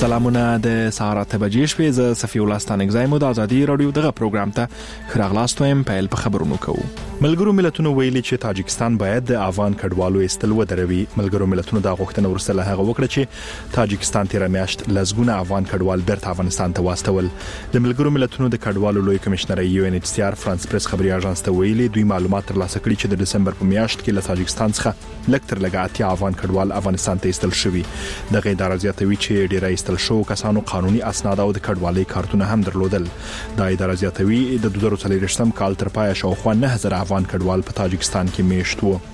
سلامونه د سهار 8 بجې شوې ز صفی الله ستانګزایمو د ازادي رادیو دغه پروګرام ته خراغلاستویم پیل په خبرونو کوو. ملګرو ملتونو ویلي چې تاجکستان باید د افغان کډوالو استل ودروي. ملګرو ملتونو دا غوښتنه ورسره هغه وکړه چې تاجکستان تیر میاشت لزګونه افغان کډوال بیرته افغانستان ته واستول. د ملګرو ملتونو د کډوالو لوی کمشنر UNHCR فرانس پریس خبري اژانس ته ویلي دوی معلومات ترلاسه کړي چې د دسمبر په میاشت کې له تاجکستان څخه لکتر لګاتیا افغان کډوال افغانستان ته استل شوي. دغه اداره زیاتوي چې ډیری استل شو کسانو قانوني اسناد او د کډوالۍ کارتونه هم درلودل. دا اداره زیاتوي د 2023م کال تر پایه شاوخوا 9000 افغان کډوال په تاجکستان کې میشت وو.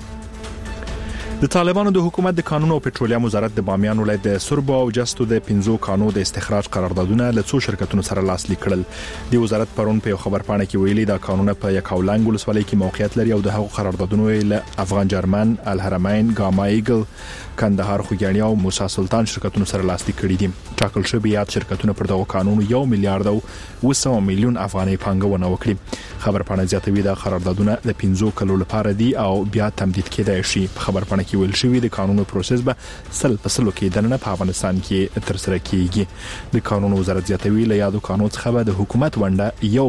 د طالبانو د حکومت د قانون او پټرولیم وزارت د بامیان ولایت د سربو او جستو د 15 کانو د استخراج قراردادونه له څو شرکتونو سره لاسلیک کړل. د وزارت پرون په خبرپاڼه کې ویلي دا قانون په یکاولنګ ولسوالۍ کې موقعیت لري او د هغو قراردادونو له افغان جرمن، الحرمین، ګاما ایګل، کندهار خوګیاڼي او موسی سلطان شرکتونو سره لاسلیک کړي دي. ټاکل شوی یاد شرکتونه پر دغه قانون 1 میلیارډ او 200 میلیون افغانۍ پانګونه وکړي. خبرپاڼه زیاتوي دا قراردادونه د 15 کلو لپاره دي او بیا تمدید کېدای شي. په خبرپاڼه کې ویل شوی د قانون پروسس به سل په سلو کې دننه په افغانستان کې تر سره کیږي. د قانون وزارت زیاتوي له یادو قانون څخه به د حکومت ونده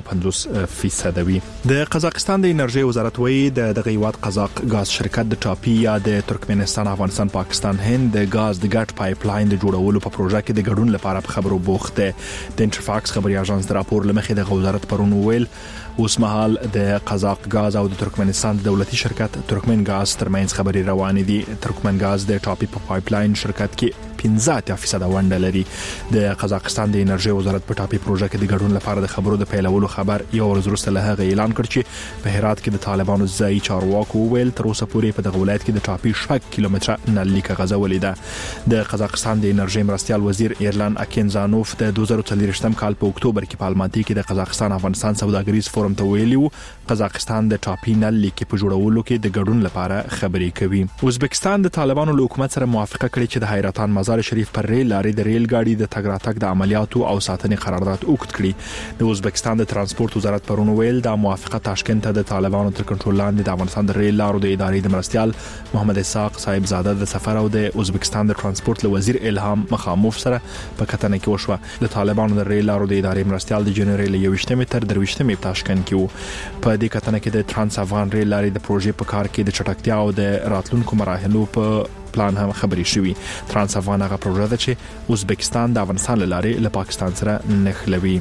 50% وي. د قزاقستان د انرژي وزارت وایي دغه هیواد قزاق غاز شرکت د ټاپي یا د ترکمنستان افغانستان پاکستان هند د غاز د ګټ پایپ لاین د جوړولو په پروژه کې د ګډون لپاره په خبرو بوخت دی. د انټرفاکس خبري اژانس د راپور لمخې د وزارت پرون ویل اوس مهال د قزاق غاز او د ترکمنستان د دولتي شرکت ترکمن غاز ترمنځ خبري روانې دي. ترکمن غاز د ټاپي په پایپ لاین شرکت کې 15% ونډه لري. د قزاقستان د انرژي وزارت په ټاپي پروژه کې د ګډون لپاره د خبرو د پیلولو خبر یو ورځ وروسته له هغه اعلان کړ چې په هرات کې د طالبانو ځای چارواکو ویل تر اوسه پورې په دغه ولایت کې د ټاپي 6 کیلومتره نلي کاغذ ولیده. د قزاقستان د انرژي مرستيال وزیر ایرلان اکینزانوف د 2023م کال په اکتوبر کې په الماتي کې د قزاقستان افغانستان سوداګریز فورم ته ویلي قزاقستان د ټاپي نلي کې په جوړولو کې د ګډون لپاره خبرې کوي. ازبکستان د طالبانو له حکومت سره موافقه کړې چې د حیرتان مزار شریف پر ریل لارې د ریل ګاډي د تګ راتګ د عملیاتو او ساتنې قرارداد وکړ کړي. د ازبکستان د ترانسپورت وزارت پرون ویل دا موافقه تاشکند ته د طالبانو تر کنټرول لاندې د افغانستان د ریل لارو د ادارې د مرستيال محمد اسحاق صاحب زاده د سفر او د ازبکستان د ترانسپورت له وزیر الهام مخاموف سره په کتنه کې وشوه. د طالبانو د ریل لارو د ادارې مرستيال د جنوري له 28 تر 23 په تاشکند کې وو. په دې کتنه کې د ترانس افغان ریل لارې د پروژې په کار کې د چټکتیا او د راتلونکو مراحلو په پلان هم خبري شوي. ترانس افغان هغه پروژه ده چې ازبکستان د افغانستان لارې له پاکستان سره نښلوي.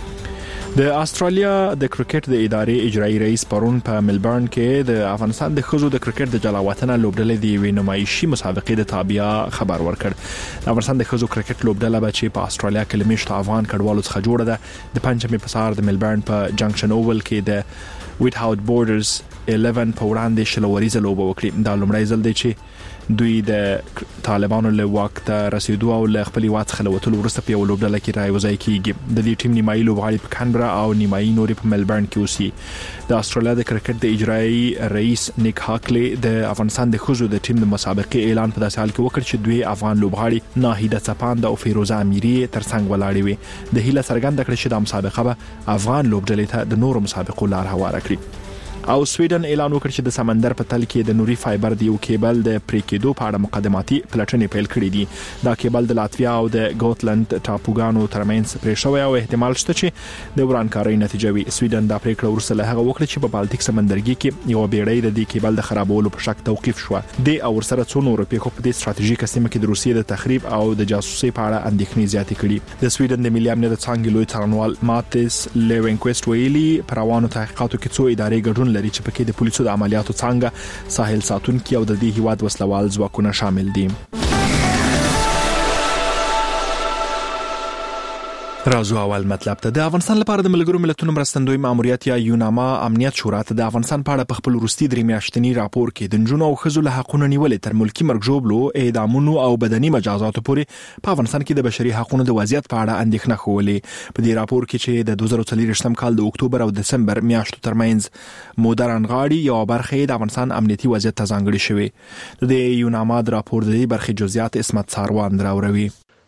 د استرالیا د کرکټ د ادارې اجرایی رئیس پرون په ملبورن کې د افغانستان د خزو د کرکټ د جلاوطن لوبډلې د یوې نمایشي مسابقې د تابعیا خبر ورکړ. د افغانستان د خزو کرکټ لوبډله به چې په استرالیا کې لمیشت افغان کډوالو څخه جوړه ده د پنځمې په سهار د ملبورن په جنکشن اوول کې د ویټ هاوت بورډرز 11 په وړاندې شلوريزه لوبه وکړي. دا لومړی ځل دی چې دوی د طالبانو له وخت ته رسیدو او له خپل هیواد څخه وتلو وروسته په یو لوبډله کې راوځي کیږي. د دې ټیم نیمایي لوبغاړي په کانبرا او نیمایي نوري په ملبورن کې اوسي. د استرالیا د کرکټ د اجرایی رئیس نیک هاکلی د افغانستان د خزو د ټیم د مسابقې اعلان په داسې حال کې وکړ چې دوی افغان لوبغاړي ناهیده چپاند او فیروزه امیری ترڅنګ ولاړې وي. د هیله څرګنده کړې چې د مسابقه به افغان لوبډلې ته د نورو مسابقو لار هواره کړي. او سویډن اعلان وکړ چې د سمندر په تل کې د نوري فایبر د یو کیبل د پریکېدو په اړه مقدماتي پلټنې پیل کړې دي. دا کیبل د لاتویا او د ګوتلند ټاپوګانو ترمنځ پرې شوی او احتمال شته چې د ورانکارۍ نتیجه وي. سویډن دا پریکړه ورسره له هغه وکړه چې په بالټیک سمندرګي کې یو بیړۍ د دې کیبل د خرابولو په شک توقيف شو. د او ورسره څو نور پیښو په دې ستراتیژیکه سیمه کې د روسیې د تخریب او د جاسوسي په اړه اندېښنې زیاتې کړي. د سویډن د ملي امنیت څنګه لوی څارنوال ماتیس لیوینکويست ویلي پر روانو تحقیقاتو کې څو ادارې ګډون لري چې پکې د پولیسو د عملیاتو څنګه ساحل ساتونکي او د دې هیواد وسلوال ځواکونه شامل دي. راځو اول مطلب ته. د افغانستان لپاره د ملګرو ملتونو مرستندوی ماموریت یا یوناما امنیت شورا ته د افغانستان په اړه په خپل وروستي درې میاشتنی راپور کې د نجونو او ښځو له حقوقو نیولې تر ملکی مرګ ژوبلو، اعدامونو او بدني مجازاتو پورې په افغانستان کې د بشري حقوقو د وضعیت په اړه اندېښنه ښولې. په دې راپور کې چې د 2023م کال د اکتوبر او دسمبر میاشتو ترمنځ موده رانغاړي یو برخه د افغانستان امنیتي وضعیت ته ځانګړې شوې. د یوناما د راپور د دې برخې جزئیات اسمت ساروان راوړي.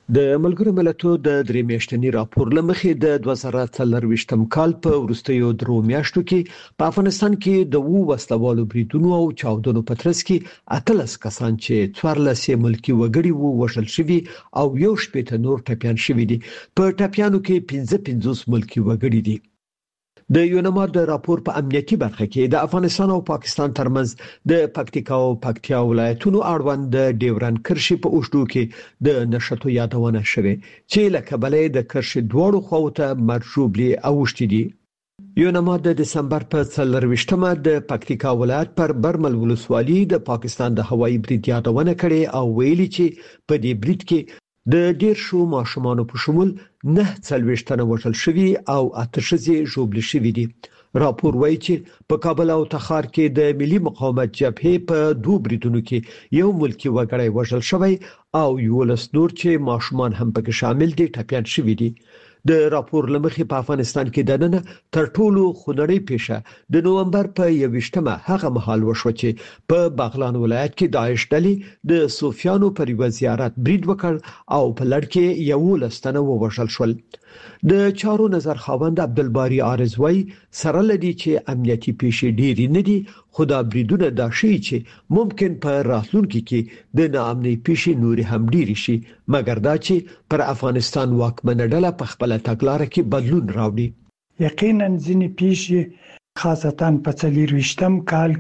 د ملګرو ملتونو د درې میاشتني راپور لمخې د 2023م کال په وروستیو درو میاشتو کې په افغانستان کې د وسلوالو بریدونو او چاودنو په ترڅ کې 13 کسان چې 14 ملکی وګړي وو وژل شوي او یو شپږ نور ټپيان شوي دي. په ټپيانو کې 55 ملکی وګړي دي. د یونما د راپور په امنیتي برخه کې د افغانستان او پاکستان ترمنځ د پکتیکا او پکتیا ولایتونو اړوند د ډیورن کرښې په اوږدو کې د نشټو یادونه شوه چې لکه بلې د کرښې دوړو خواته مرجوبلي اوښتي دي. یونما د دسمبر په 24مه د پکتیکا ولایت پر برمل ولسوالۍ د پاکستان د هوایي برید یادونه کړې او ویلي چې په دې برید کې د ډیر شو ماشومان په شمول 49 تنه وژل شوي او 8 ښځې ژوبل شوي دي. راپور وایي چې په کابل او تخار کې د ملي مقاومت جبهې په دوه بریدونو کې یو ملکی وګړی وژل شوی او یو لسنور چې ماشومان هم پکې شامل دي ټپيان شوي دي. د راپور لمخې په افغانستان کې د نن تر ټولو خونړۍ پیښه د نومبر په 21مه هغه مهال وشو چې په بغلان ولایت کې داعش ډلې د صوفیانو پر یو زیارت برید وکړ او په لړ کې یو لستنه ووژل شول. د چارو نظر خاوند عبدالباری عارضوی سره لدی چې امنیتي پیښې ډېری نه دي خو دا بریدونه دا شي چې ممکن په راتلونکي کې د ناامنۍ پیښې نور هم ډېری شي مګر دا چې پر افغانستان واکمنه ډله په خپل تګلارې کې بدلون راوړي. یقینا ځینې پیښې خاصتا په 24م کال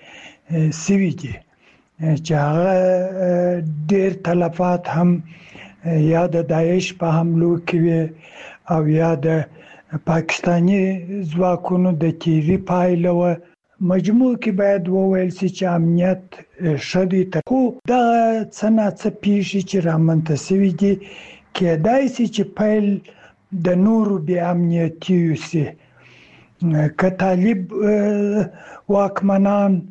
کې سوي دي چې هغه ډېر تلفات هم یا د داعش په حملو کې او یا د پاکستاني ځواکونو د تیری پایله و. مجموع کې باید وویل شي چې امنیت شدي خو دا څنګه پیښې چې رامنځته شوي دي کېدای شي چې پیل د نورو بې امنیتي وي که طالب واکمنان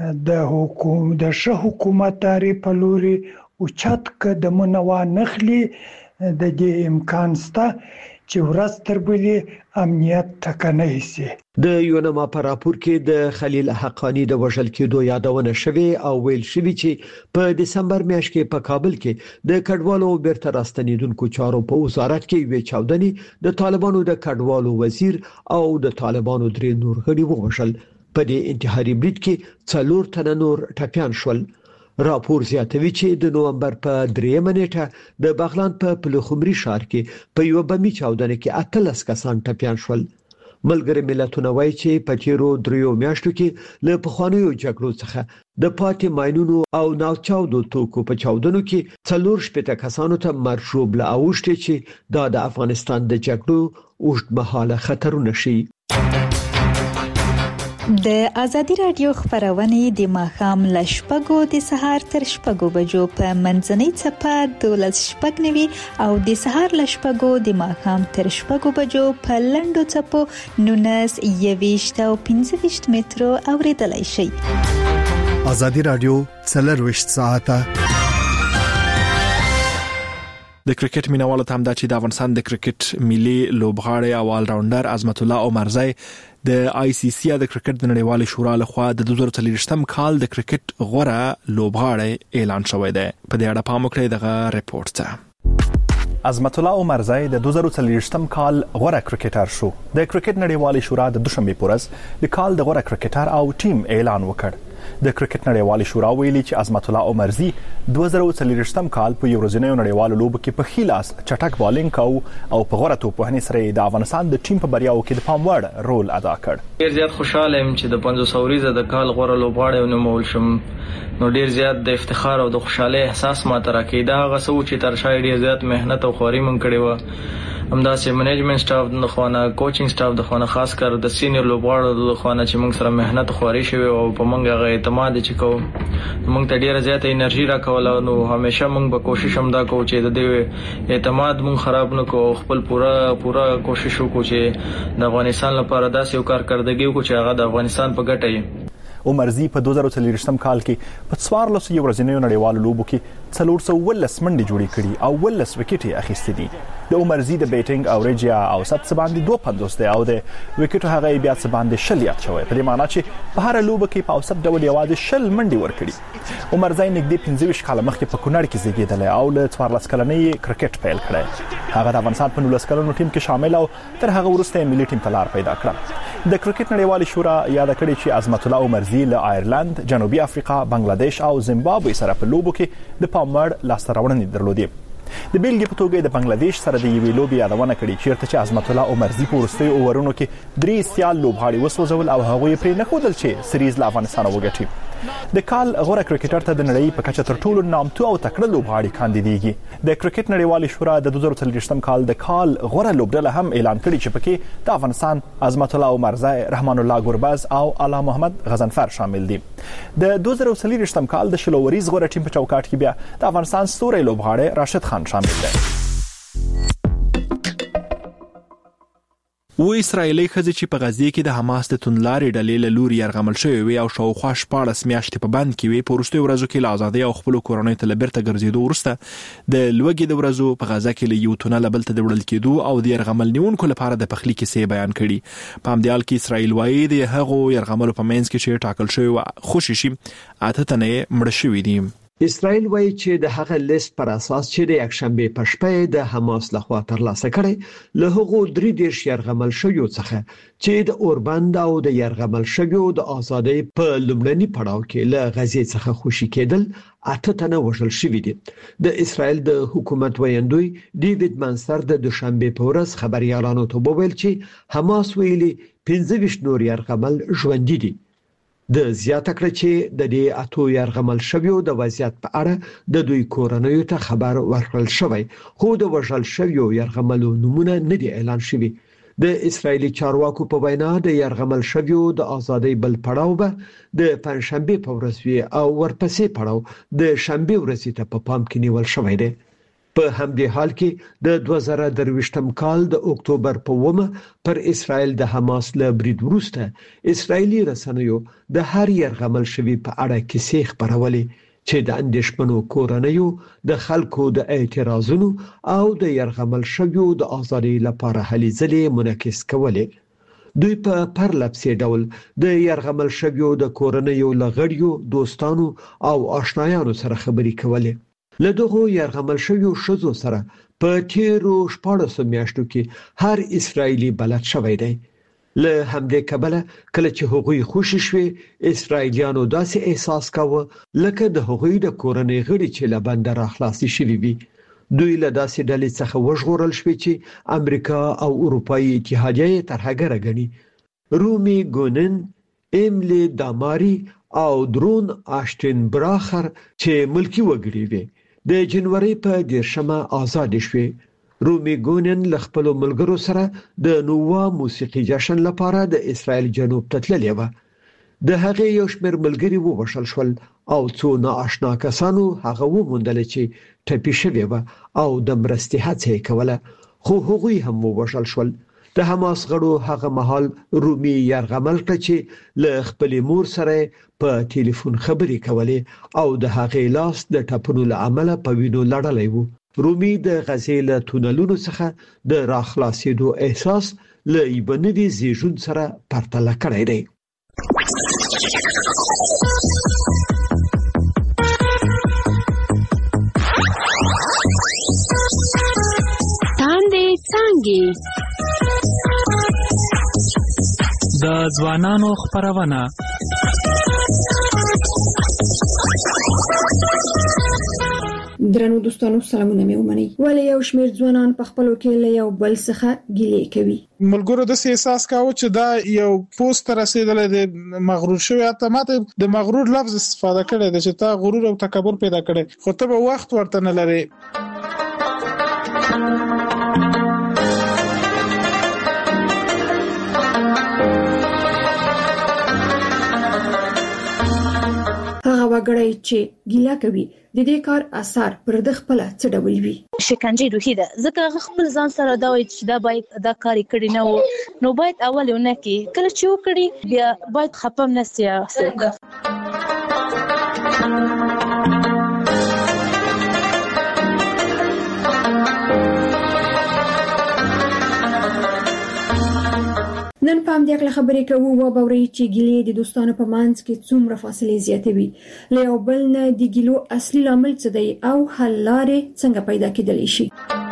د شه حکومت تعریف په لوري او چت قدمونه وانخلي د دې امکان شته چې ورځ تر بلې امنیت ټکنۍ شي. د یونما په راپور کې د خلیل حقانی د وژل کېدو یادونه شوه او ویل شوی چې په دسمبر میاشت کې په کابل کې د کډوالو بیرته راستنیدونکو چارو په وزارت کې وی چاودنې د طالبانو د کډوالو وزیر او د طالبانو درې نور غړي ووژل. په دې انتحاري برید کې 4 تنه نور ټپيان شول. راپور زیاتوي چې د نومبر په 3مه نیټه د بغلان په پلخمري ښار کې په یو بمي چاودنه کې 18 کسان ټپيان شول. ملګری ملتونه وایي چې په تیرو 3 میاشتو کې له پخوانیو جګړو څخه د پاتې ماینونو او ناوچاودو توکو په چاودنو کې 4 کسانو ته مرګ ژوبله اوښتي چې دا د افغانستان د جګړو اوږدمهاله خطرونه شي. د ازادي رادیو خبرونه د ماخام لشپګو د سهار تر شپګو بجو په منځنۍ چپه 12:09 او د سهار لشپګو د ماخام تر شپګو بجو په لندو چپو 19 او 15 مترو اوریدلای شي. ازادي رادیو 24 ساعته د کرکټ مینوالو ته هم دا چې د افغانستان د کرکټ ملي لوبغاړی او آل راونډر عظمت الله عمرزی د آی سی سی د کرکټ د نړیوال شورا لخوا د 2023م کال د کرکټ غوره لوبغاړی اعلان شوی دی. په دې اړه پام وکړئ دغه ریپورت ته. عظمت الله عمرزی د 2023م کال غوره کرکټر شو. د کرکټ نړیوال شورا د دوشنبه پورز د کال د غوره کرکټر او ټیم اعلان وکړ. د کرکټ نړیوال شورا ویلي چې عظمت الله عمرزی 2023م کال په یو ورځنیو نړیوالو لوبو کې په خلاص چټک بالینګ کاو او په غوړه توپوهنې سره د افغانستان د ټیم په بریاو کې د پام وړ رول ادا کړ. ډیر زیات خوشاله یم چې د 500 ورځې د کال غوړه لوبغاړی ونومول شم. نو ډیر زیات د افتخار او د خوشاله احساس ماته راکې دا هغه څه چې تر شای ډیر زیات مهنت او خواري مونږ کړې و. همداسې منیجمنت سټاف د خوانه کوچینګ سټاف د خوانه خاص کر د سینیئر لوبغاړو د خوانه چې موږ سره مهنت خواري شوی او په موږ هغه اعتماد چې کوم موږ ته ډیره زیاته انرژي راکول نو همیشه موږ به کوشش هم دا کوو چې د دې اعتماد موږ خراب نه کوو. خپل پورا کوشش وکړو چې د افغانستان لپاره داسې یو کارکردګي وکړو چې هغه د افغانستان په ګټه وي. عمرزي په 2023م کال کې په 14 ورځنیو نړیوالو لوبو کې 419 منډې جوړې کړي او 19 وکټې اخیستې دي. د عمرزي د بیټینګ او ریجیا او ست باندې 250 دی او د وکټو هغه بیا څه باندې شل یاد شوی، په دې معنی چې په هر لوبه کې په اوسط ډول یوازې شل منډې ورکړي. عمرزي نږدې 15 کال مخکې په کونړ کې زیږیدلی او له 14 کلنۍ کرکټ پیل کړی. هغه د افغانستان په 19 کلنو ټیم کې شامل او تر هغه وروسته ملي ټیم ته لار پیدا کړه. د کرکټ نړیوالې شورا یاد کړی چې عظمت الله عمرزي له آیرلند، جنوبي افریقا، بنگلاديش او زیمبابوې سره په لوبو کې د پامړ لاسته راوړنې درلودې. د بیلګې په توګه د بنگلاديش سره د یوې لوبې یادونه کړې چیرته چې عظمت الله عمرزي په وروستیو اوورونو کې 3 سیال لوبغاړي وسوځول او هغوی پرې نه ښودل چې سریز له افغانستانه وګټي. د کال غوره کرکټر ته د نړۍ په کچه تر ټولو نامتو او تکړه لوبغاړي کاندیدېږي. د کرکټ نړیوالې شورا د 2023م کال د کال غوره لوبډله هم اعلان کړي چې پکې د افغانستان عظمت الله عمرزي، رحمان الله ګربز او اعلی محمد غزنفر شامل دي. د 2023م کال د شلوریز غوره ټیم په چوکاټ کې بیا د افغانستان ستوری لوبغاړی راشد خان شامل دی. و اسرایلی ښځې چې په غزې کې د حماس د توندلارې ډلې له لوري یرغمل شوې وي او شاوخوا 14 میاشتې په بند کې وي، په وروستیو ورځو کې له ازادۍ او خپلو کورنیو ته له بیرته ګرځېدو وروسته د لوږې د ورځو په غزه کې له یو تونه له بل ته د وړل کېدو او د یرغمل نیونکو لپاره د پخلي کیسې بیان کړي. په همدې حال کې اسرایل وایي د هغو یرغملو په منځ کې چې ټاکل شوی و خوشي شي 8 تنه مړه شوي دي. اسرائیل وایي چې د هغه لیست پر اساس چې د یکشنبه په شپه د حماس لخوا ترلاسه کړي له هغو 3 یرغمل شویو څخه چې د اوربند او د یرغمل شویو د ازادۍ په لومړني پړاو کې له غزې څخه خوشي کېدل 8 تنه وژل شوي دي. د اسرائیل د حکومت ویاندوی ډیوډ مانستر د دوشنبه په ورځ خبريالانو ته وویل چې حماس ویلي 15 نور یرغمل ژوندۍ دي. د زیاته کړ چې د دې اتو یرغمل شویو د وضعیت په اړه د دوی کورنیو ته خبر ورکړل شوی، خو د وژل شویو یرغملو نمونه نه دی اعلان شوی. د اسرایلی چارواکو په وینا د یرغمل شویو د ازادۍ بل پړاو به د پنځشنبه په ورځ وی او ورپسې پړاو د شنبه ورځ ته په پام کې نیول شوی دی. په همدې حال کې د 2023م کال د اکتوبر په 1 پر اسرائیل د حماس له برید وروسته اسرایلی رسنیو د هر یرغمل شوی په اړه کیسې خبرولې چې د اندېښمنو کورنیو د خلکو د اعتراضونو او د یرغمل شویو د ازادۍ لپاره هلې ځلې منعکس کولې. دوی په پرلپسې ډول د یرغمل شویو د کورنیو لغړیو دوستانو او آشنایانو سره خبرې کولې. له دغه یرغمل شویو شذو سره په تیرو 14 میاشتو کې هر اسرایلی بلد شوی دی. له همدې کبله کله چې هغوی خوشی شوي اسرایلیانو داسې احساس کاوه لکه د هغوی د کورنۍ غړي چې له بند راخلاصي شوي وي. دوی له داسې ډلې څخه وژغورل شوي چې امریکا او اروپאי اتحادیه ترهګره ګڼي. رومي ګونن، ایملی داماری او درون آشتین براخر چې ملکی وګړي وي د جنوري په 10مه آزاد شوي. رومي ګونن له خپل ملګرو سره د نووا موسیقي جشن لپاره د اسرائیل جنوب ته تللی و. د هغې یو شمېر ملګري ووژل شول او څو ناآشنا کسانو هغه وموندل چې ټپي شوي و او د مرستې هڅه یې کوله، خو هغوی هم ووژل شول. د حماس غړو هغه مهال رومي یرغمل کړ چې له خپل مور سره په ټلیفون خبرې کولې او د هغې لاس د ټپونو له امله په وینو لړلی وو. رومي د غزې له تونلونو څخه د راخلاصېدو احساس له یبنوي زیږون سره پرتله کړی دی. تاندې څانګې د ځوانانو خبرونه درنو دوستانو سلامونه مې ومنئ. ولې یو شمېر ځوانان په خپلو کې له یو بل څخه ګیلې کوي؟ ملګرو د احساس کاوه چې دا یو پوسټ رسیدل د مغرور شوی اتماته د مغرور لفظ استفاده کړي د چې تا غرور او تکبر پیدا کړي، خو ته به وخت ورته نه لري. هغه وګړی چې ګیله کوي د دې کار اثر پر د خپل څه ډول وي. شکنجه روحي ده ځکه خپل ځان سره دا وایي چې دا باید دا کاری کړی نه وو نو باید اول یو نه کی کله چې وکړي بیا باید خپم نه سیاسي. نن پام دې کله خبرې کوو و باوري چې ګیلې د دوستانو په منځ کې څومره فاصله زیاتوي له یو بل نه د ګیلو اصلي لامل څه دی او حل لارې څنګه پیدا کېدلی شي.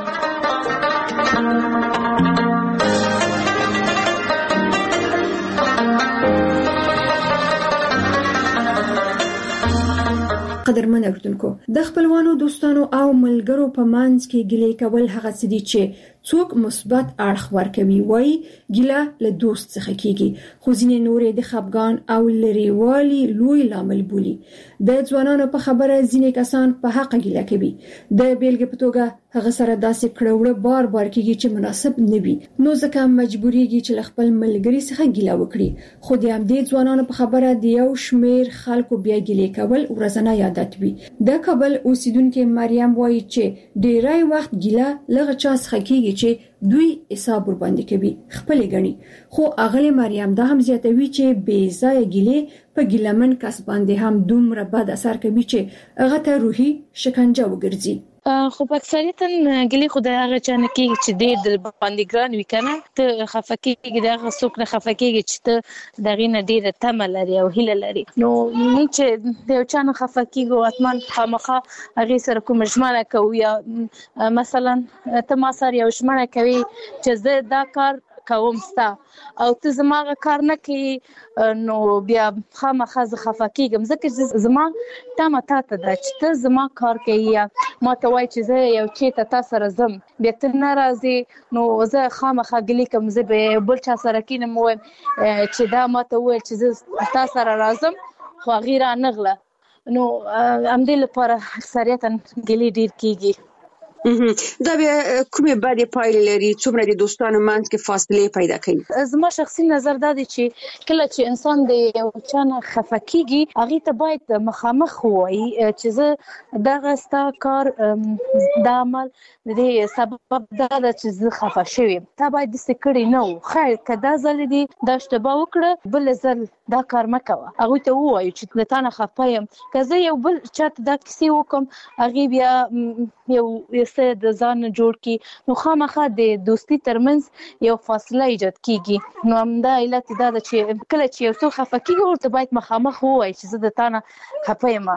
قدرمن اوردونکو د خپلوانو دوستانو او ملګرو په منځ کې ګیلې کول هغه څه دي چې څوک مثبت اړخ ورکوي وای ګیله له دوست څخه کیږي خو ځینې نورې د خپګان او لریوالي لوی لامل بولي. د ځوانانو په خبره ځینې کسان په حق ګیله کوي د بیلګې په توګه هغه سره داسې کړوړه بار کیږي چې مناسب نه وي نو ځکه مجبوريږي چې خپل ملګری څخه ګیله وکړي. خو د همدې ځوانانو په خبره د یو شمیر خلکو بیا ګیله کول ورځنی عادت وي. د کابل اوسیدونکو مریم وایي چې ډیری وخت ګیله لږ چا څخه کیږي چې دوی حساب ور باندې کوي خپل غني. خو اغله مریم دا هم زیاتوي چې بې ځای ګیله په ګیلمن کس باندې هم دومره بد اثر کوي چې هغه ته روحي شکنجه وګرځي. خو په اکثریتا ګلی خدای هغه چانه کې چې د باندې ګران وی کنه ته خفقېږي دغه څوک نه خفقېږي چې ته دغه نه ډیره تمه لري او هیله لري نو چې د چانه خفقېږي اتمان خامخه هغه سره کوم ژمنه کوي یا مثلا ته ما سره یو ژمنه کوي چې زه دا کار کوم ستا او ته زما کار نه کوي نو بیا خامخا زه خفه کېږم ځکه چې زما تمه تا ته ده چې ته زما کار کوي یا ما ته وایي چې زه یو چېرته تا سره ځم بیا ته نه راځې نو زه خامخا ګیلې کوم زه به بل چا سره کېنم ووایم چې دا ما ته وویل چې زه تا سره راځم خو هغې رانغله نو همدې لپاره اکثریتا ګیلې ډېر کېږي. دا بیا کومې بدې پایلې لري څومره د دوستانو منځ کې فاصله پیدا کوي؟ زما شخصي نظر دا دی چې کله چې انسان د یو چا نه خفه کېږي هغې ته باید مخامخ ووایي چې زه دغه ستا کار دا عمل د دې سبب دا ده چې زه خفه شوې یم تا باید داسې کړې نه و خیر که دا ځل دې دا اشتباه وکړه بل ځل دا کار مه کوه هغوی ته ووایو چې له تا نه خفه یم که زه یو بل چاته دا کیسې وکړم هغې بیا یو د ځان جوړ کی نو خامخا د دوستی ترمنځ یو فاصله ایجاد کیږي نو همدا علت دا ده چې کله چې یو څوک خفه کیږي ورته باید مخامخ ووایي چې زه د تا نه خفه یم.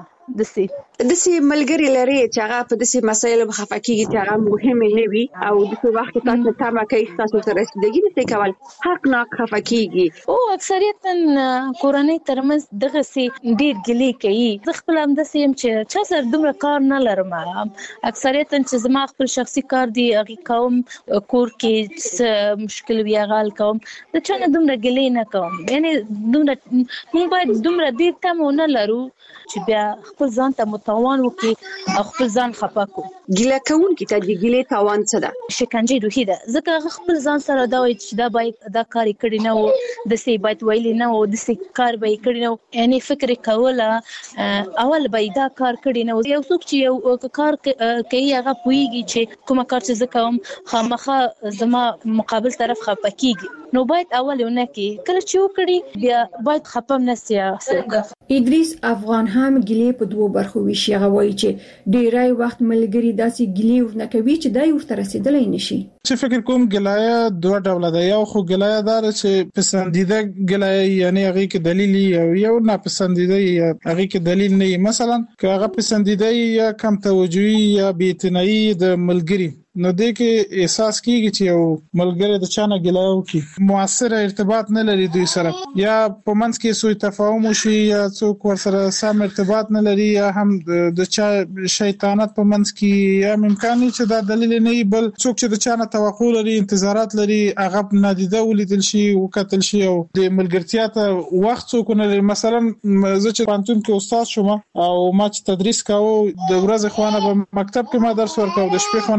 داسې ملګري لري چې هغه په داسې مسایلو خفه کېږي چې هغه مهمې نه وي او داسې وخت کې تاسو تمه کوي تاسو سره رسیدګي نشئ کول حقناک خفه کېږي او اکثریتا کورنۍ ترمنځ دغسې ډېر ګیلې کوي. زه خپل همداسې یم چې چا سره دومره کار نه لرم اکثریتا چې زما خپل شخصي کار دی هغې کوم کور کې څه مشکل وي هغه حل کوم د چا نه دومره ګیلې نه کوم یعنې دومره موږ باید دومره ډېر تمه ونه لرو چې بیا خپل ځان ته متوان وکړي او خپل ځان خفه کړو. ګیله کوونکي ته د ګیلې تاوان څه ده؟ شکنجه روحي ده ځکه هغه خپل ځان سره دا وایي چې دا باید دا کار یې کړی نه و داسې باید ویلي نه و داسې کار به یې کړی نه و یعنې فکر یې کوله اول به یې دا کار کړی نه و. یو څوک چې یو کار کوي هغه پوهېږي چې کومه کار چې زه کوم خامخا زما مقابل طرف خفه کېږي نو باید اول یو نه کړي کله چې وکړي بیا باید خفه هم نه سي. ادریس افغان هم ګیلې په دوه برخو ویشي. هغه وایي چې ډیری وخت ملګری داسې ګیلې ورنه کوي چې دا ورته رسیدلی نشي. چې فکر کوم ګلایه دوه ډوله ده یو خو ګلایه دار چې پسندیده ګلایه یعنی هغه کې دلیل یو ناپسندیده هغه کې دلیل نه مثلا که هغه پسندیده یا کم توجهي یا بې اعتنایي د ملګری نو دې کې احساس کیږي چې یو ملګری د چانه ګیله وکړي مؤثر ارتباط نه لري دوی سره یا په منځ کې سوء تفاهم وشي یا څوک ورسره سم ارتباط نه لري یا هم د چا شیطانت په منځ کې یا امکان چې دا دلیل نه بل څوک چې د چانه توقع لري انتظارات لري هغه نادیده ولیدل شي وکتل شي او د ملګرتیا ته وخت څوک نه لري. مثلا زه چې پانتون کې استاد شوم او ما چې تدریس کاوه د ورځې خوانه په مکتب کې ما درس ورکاو د شپې خوانه په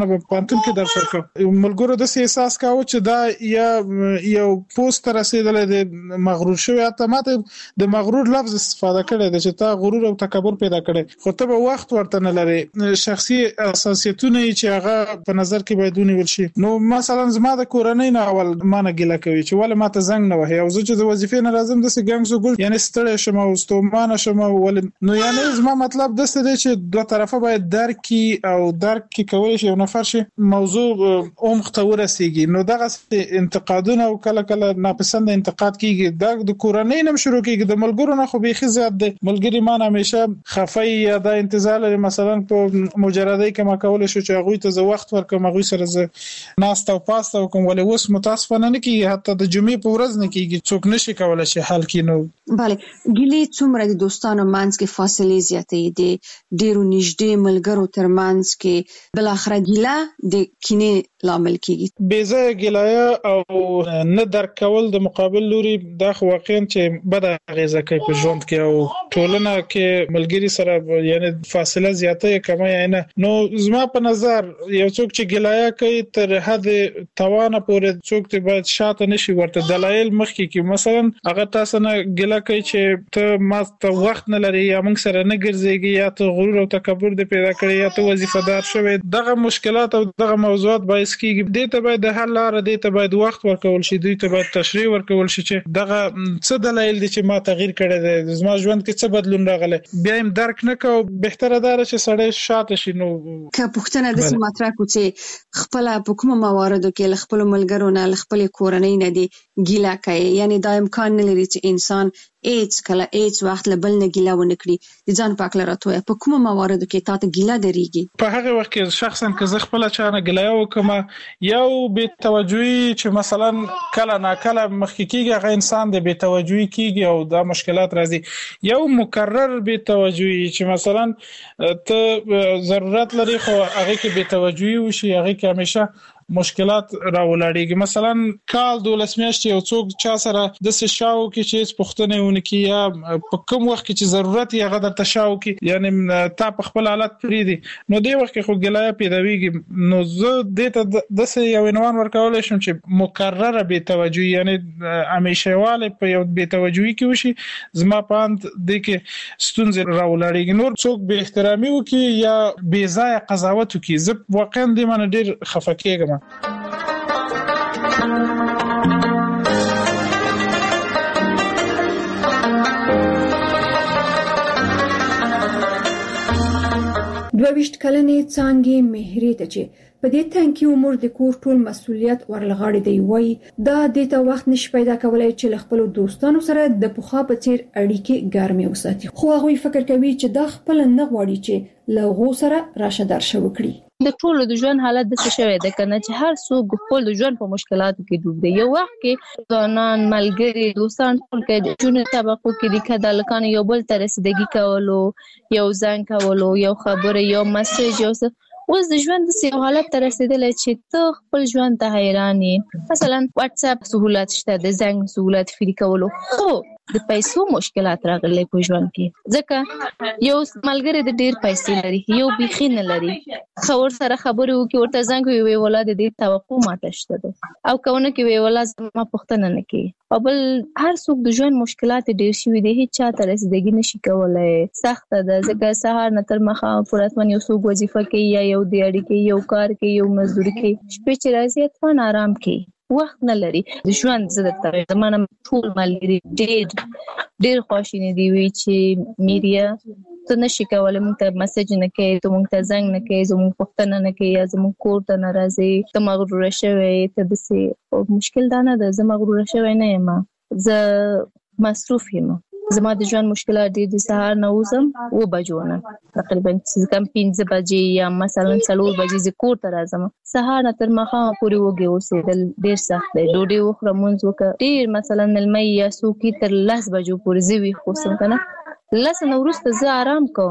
پوهنتون کې درس ورکو ملګرو د احساس کاوه چې دا یا یو پوسټ رسیدل د مغرور شوی اتماته د مغرور لفظ استفاده کړي د چې تا غرور او تکبر پیدا کړي خو ته به وخت ورته نه لري شخصي اساسیتونه چې هغه په نظر کې باید ونیول شي نو مثلا زما د کورنۍ نه اول مانه ګیله کوي چې ول ما ته زنګ نه وهي او زه چې د وظیفې نه راځم د سګنګ سګول یعنی ستړی شم او ستومانه شم ول نو یعنی زما مطلب د څه دی چې دوه طرفه باید درک کی کولای شي یو نفر شي موضوع عمق ته ورسیږي نو دغه انتقادونه او کله ناپسند انتقاد کیږي د کورنۍ نم شروع کیږي د ملګرو نه خو به زیات د ملګری مان همیشه خفای یا د انتظار لري مثلا په مجردی کې ما کول شو چې هغه ته زه وخت ورکوم هغه سره زه ناست او پاست کوم ولې اوس متاسفانه نه کیږي حتی د جمعې په ورځ نه کیږي څوک نشي کولای شي حل کینو bale ګیلې څومره د دوستانو مانځ کې فاصله زیاتې دي ډیرو نږدې ملګرو ترمنځ کې بل اخر ګیله د کینې لامل کیږي بیزه ګیلایا او نه درک کول د مقابل لوري د واقعا چې بد غیزه کوي په ژوند کې او ټولنه کې ملګری سره یعنی فاصله زیاته کمه نه نو زما په نظر یو څوک چې ګیلایا کوي تر حد توانه پورې څوک ته باید شاته نشي ورته دلایل مخکې کې مثلا هغه تاسو نه ګیلا کوي چې ته ما ته وخت نه لري یا موږ سره نه ګرځيږي یا ته غرور او تکبر دې پیدا کړی یا ته وظیفه دار شوی دغه مشکلات او دغه موضوعات باعث کیږي دې ته باید د حل لار دې ته باید وخت ورکول شي دې ته باید تشریح ورکول شي چې دغه څه دلایل دي چې ما تغییر کړی دی زما ژوند کې څه بدلون راغلی بیا هم درک نه کو بهتره ده چې سړی شاته شي نو که پوښتنه د سماترا کو چې خپل په کومه مواردو کې خپل ملګرو نه خپل کورنۍ نه دي ګیلا کوي یعنی دا امکان نه لري چې انسان هیڅ وخت لبل نه ګیلا ونه کړي ځان پاک لراتوي په کومه مواردو کې تاسو ګیلا دريږي په هغه وخت کې شخصا که زه خپل چانه ګیلا وکم یو به توجهي چې مثلا کله نا کله مخکې کېږي هغه انسان د به توجهي کېږي او دا مشکلات راځي یو مکرر به توجهي چې مثلا ته ضرورت لري خو هغه کې به توجهي وشي هغه کې همیشه مشکلات راولاړيږي مثلا کال 12 میاشتې یو څوک چا سره د څه شاو کې چې پښتنه ونکي یا په کوم وخت کې چې ضرورت یې غدر تشاو کې یعنی تا په خپل حالت پری دي نو دی وخت کې خو ګلای پیداویږي نو زه د ته د څه یو عنوان ورکول شم چې مکرره به توجهي یعنی همیشهواله په یو به توجهي کې وشي زما پاند د کې ستونزې راولاړيږي نور څوک به احترامي وکي یا بې ځای قضاوت وکي زه واقعا د من ډیر خفقېږم دوه کلنې څانګې مهرې ته چې په دې تنګي عمر د کور ټول مسؤلیت ورلغاړي دی وای دا د ته وخت نش پیدا کولای چې خپل دوستانو سره د پوخا په چیر اړیکې ګرمي وساتي خو هغه فکر کوي چې دا خپل نه غواړي چې له غو سره راشه درشه وکړي د ټولو د ژوند حالت د څه شوی د کنه چې هر څوک خپل د ژوند په مشکلاتو کې ډوب دی یو وخت کې ځوانان ملګری دوستان ټول کې د ژوند طبقو کې د کډالکان یو بل تر رسیدګي کولو یو ځان کولو یو خبره یو میسج یو اوس د ژوند د سیو حالت تر رسیدلې چې ته خپل ژوند ته حیرانې مثلا واتس اپ سہولت شته د زنګ سہولت فری کولو خو د پیسو مشکلات راغلي په ژوند کې ځکه یو ملګری د ډیر پیسې لري یو بيخي نه لري خبر سره خبرو کې ورته څنګه وی ولادت دې توقع ماته شته او کونه کې وی ولادت ما پښتنه نه کی او بل هر څوک د ژوند مشکلات ډیر شي دي هیڅ چا تر رسیدګي نشي کولای سخت ده ځکه سهار نه تر مخه پراتمن یو څوک وظیفه کوي یا یو دیاړي کې یو کار کې یو مزدوري کې شپې چې راځي ته آرام کوي وخت نه لري د ژوند زده تر زمانه ټول ملګری ډېر خوشاله دي وی چې میډیا ته نشي کولای موږ ته میسج نه کوي ته موږ ته زنګ نه کوي زموږ پښتنه نه کوي یا زموږ کور ته ناراضي ته مغرور شوی ته د سي مشکل دا نه ده زه مغرور شوی نه یم زه مصروف یم زما د ژوند مشکلات دي د سهار نه وزم و بجونه تقریبا کم 5 بجې یا مثلا 4 بجې ز کور ته راځم سهار نه تر مخه پورې وګي اوسېدل ډیر سخت دی ډوډۍ وخورم مونږ وکړ ډیر مثلا ملمي یا سوکي تر 10 بجو پورې زوي خوسم کنه لسنه ورسته زه آرام کوم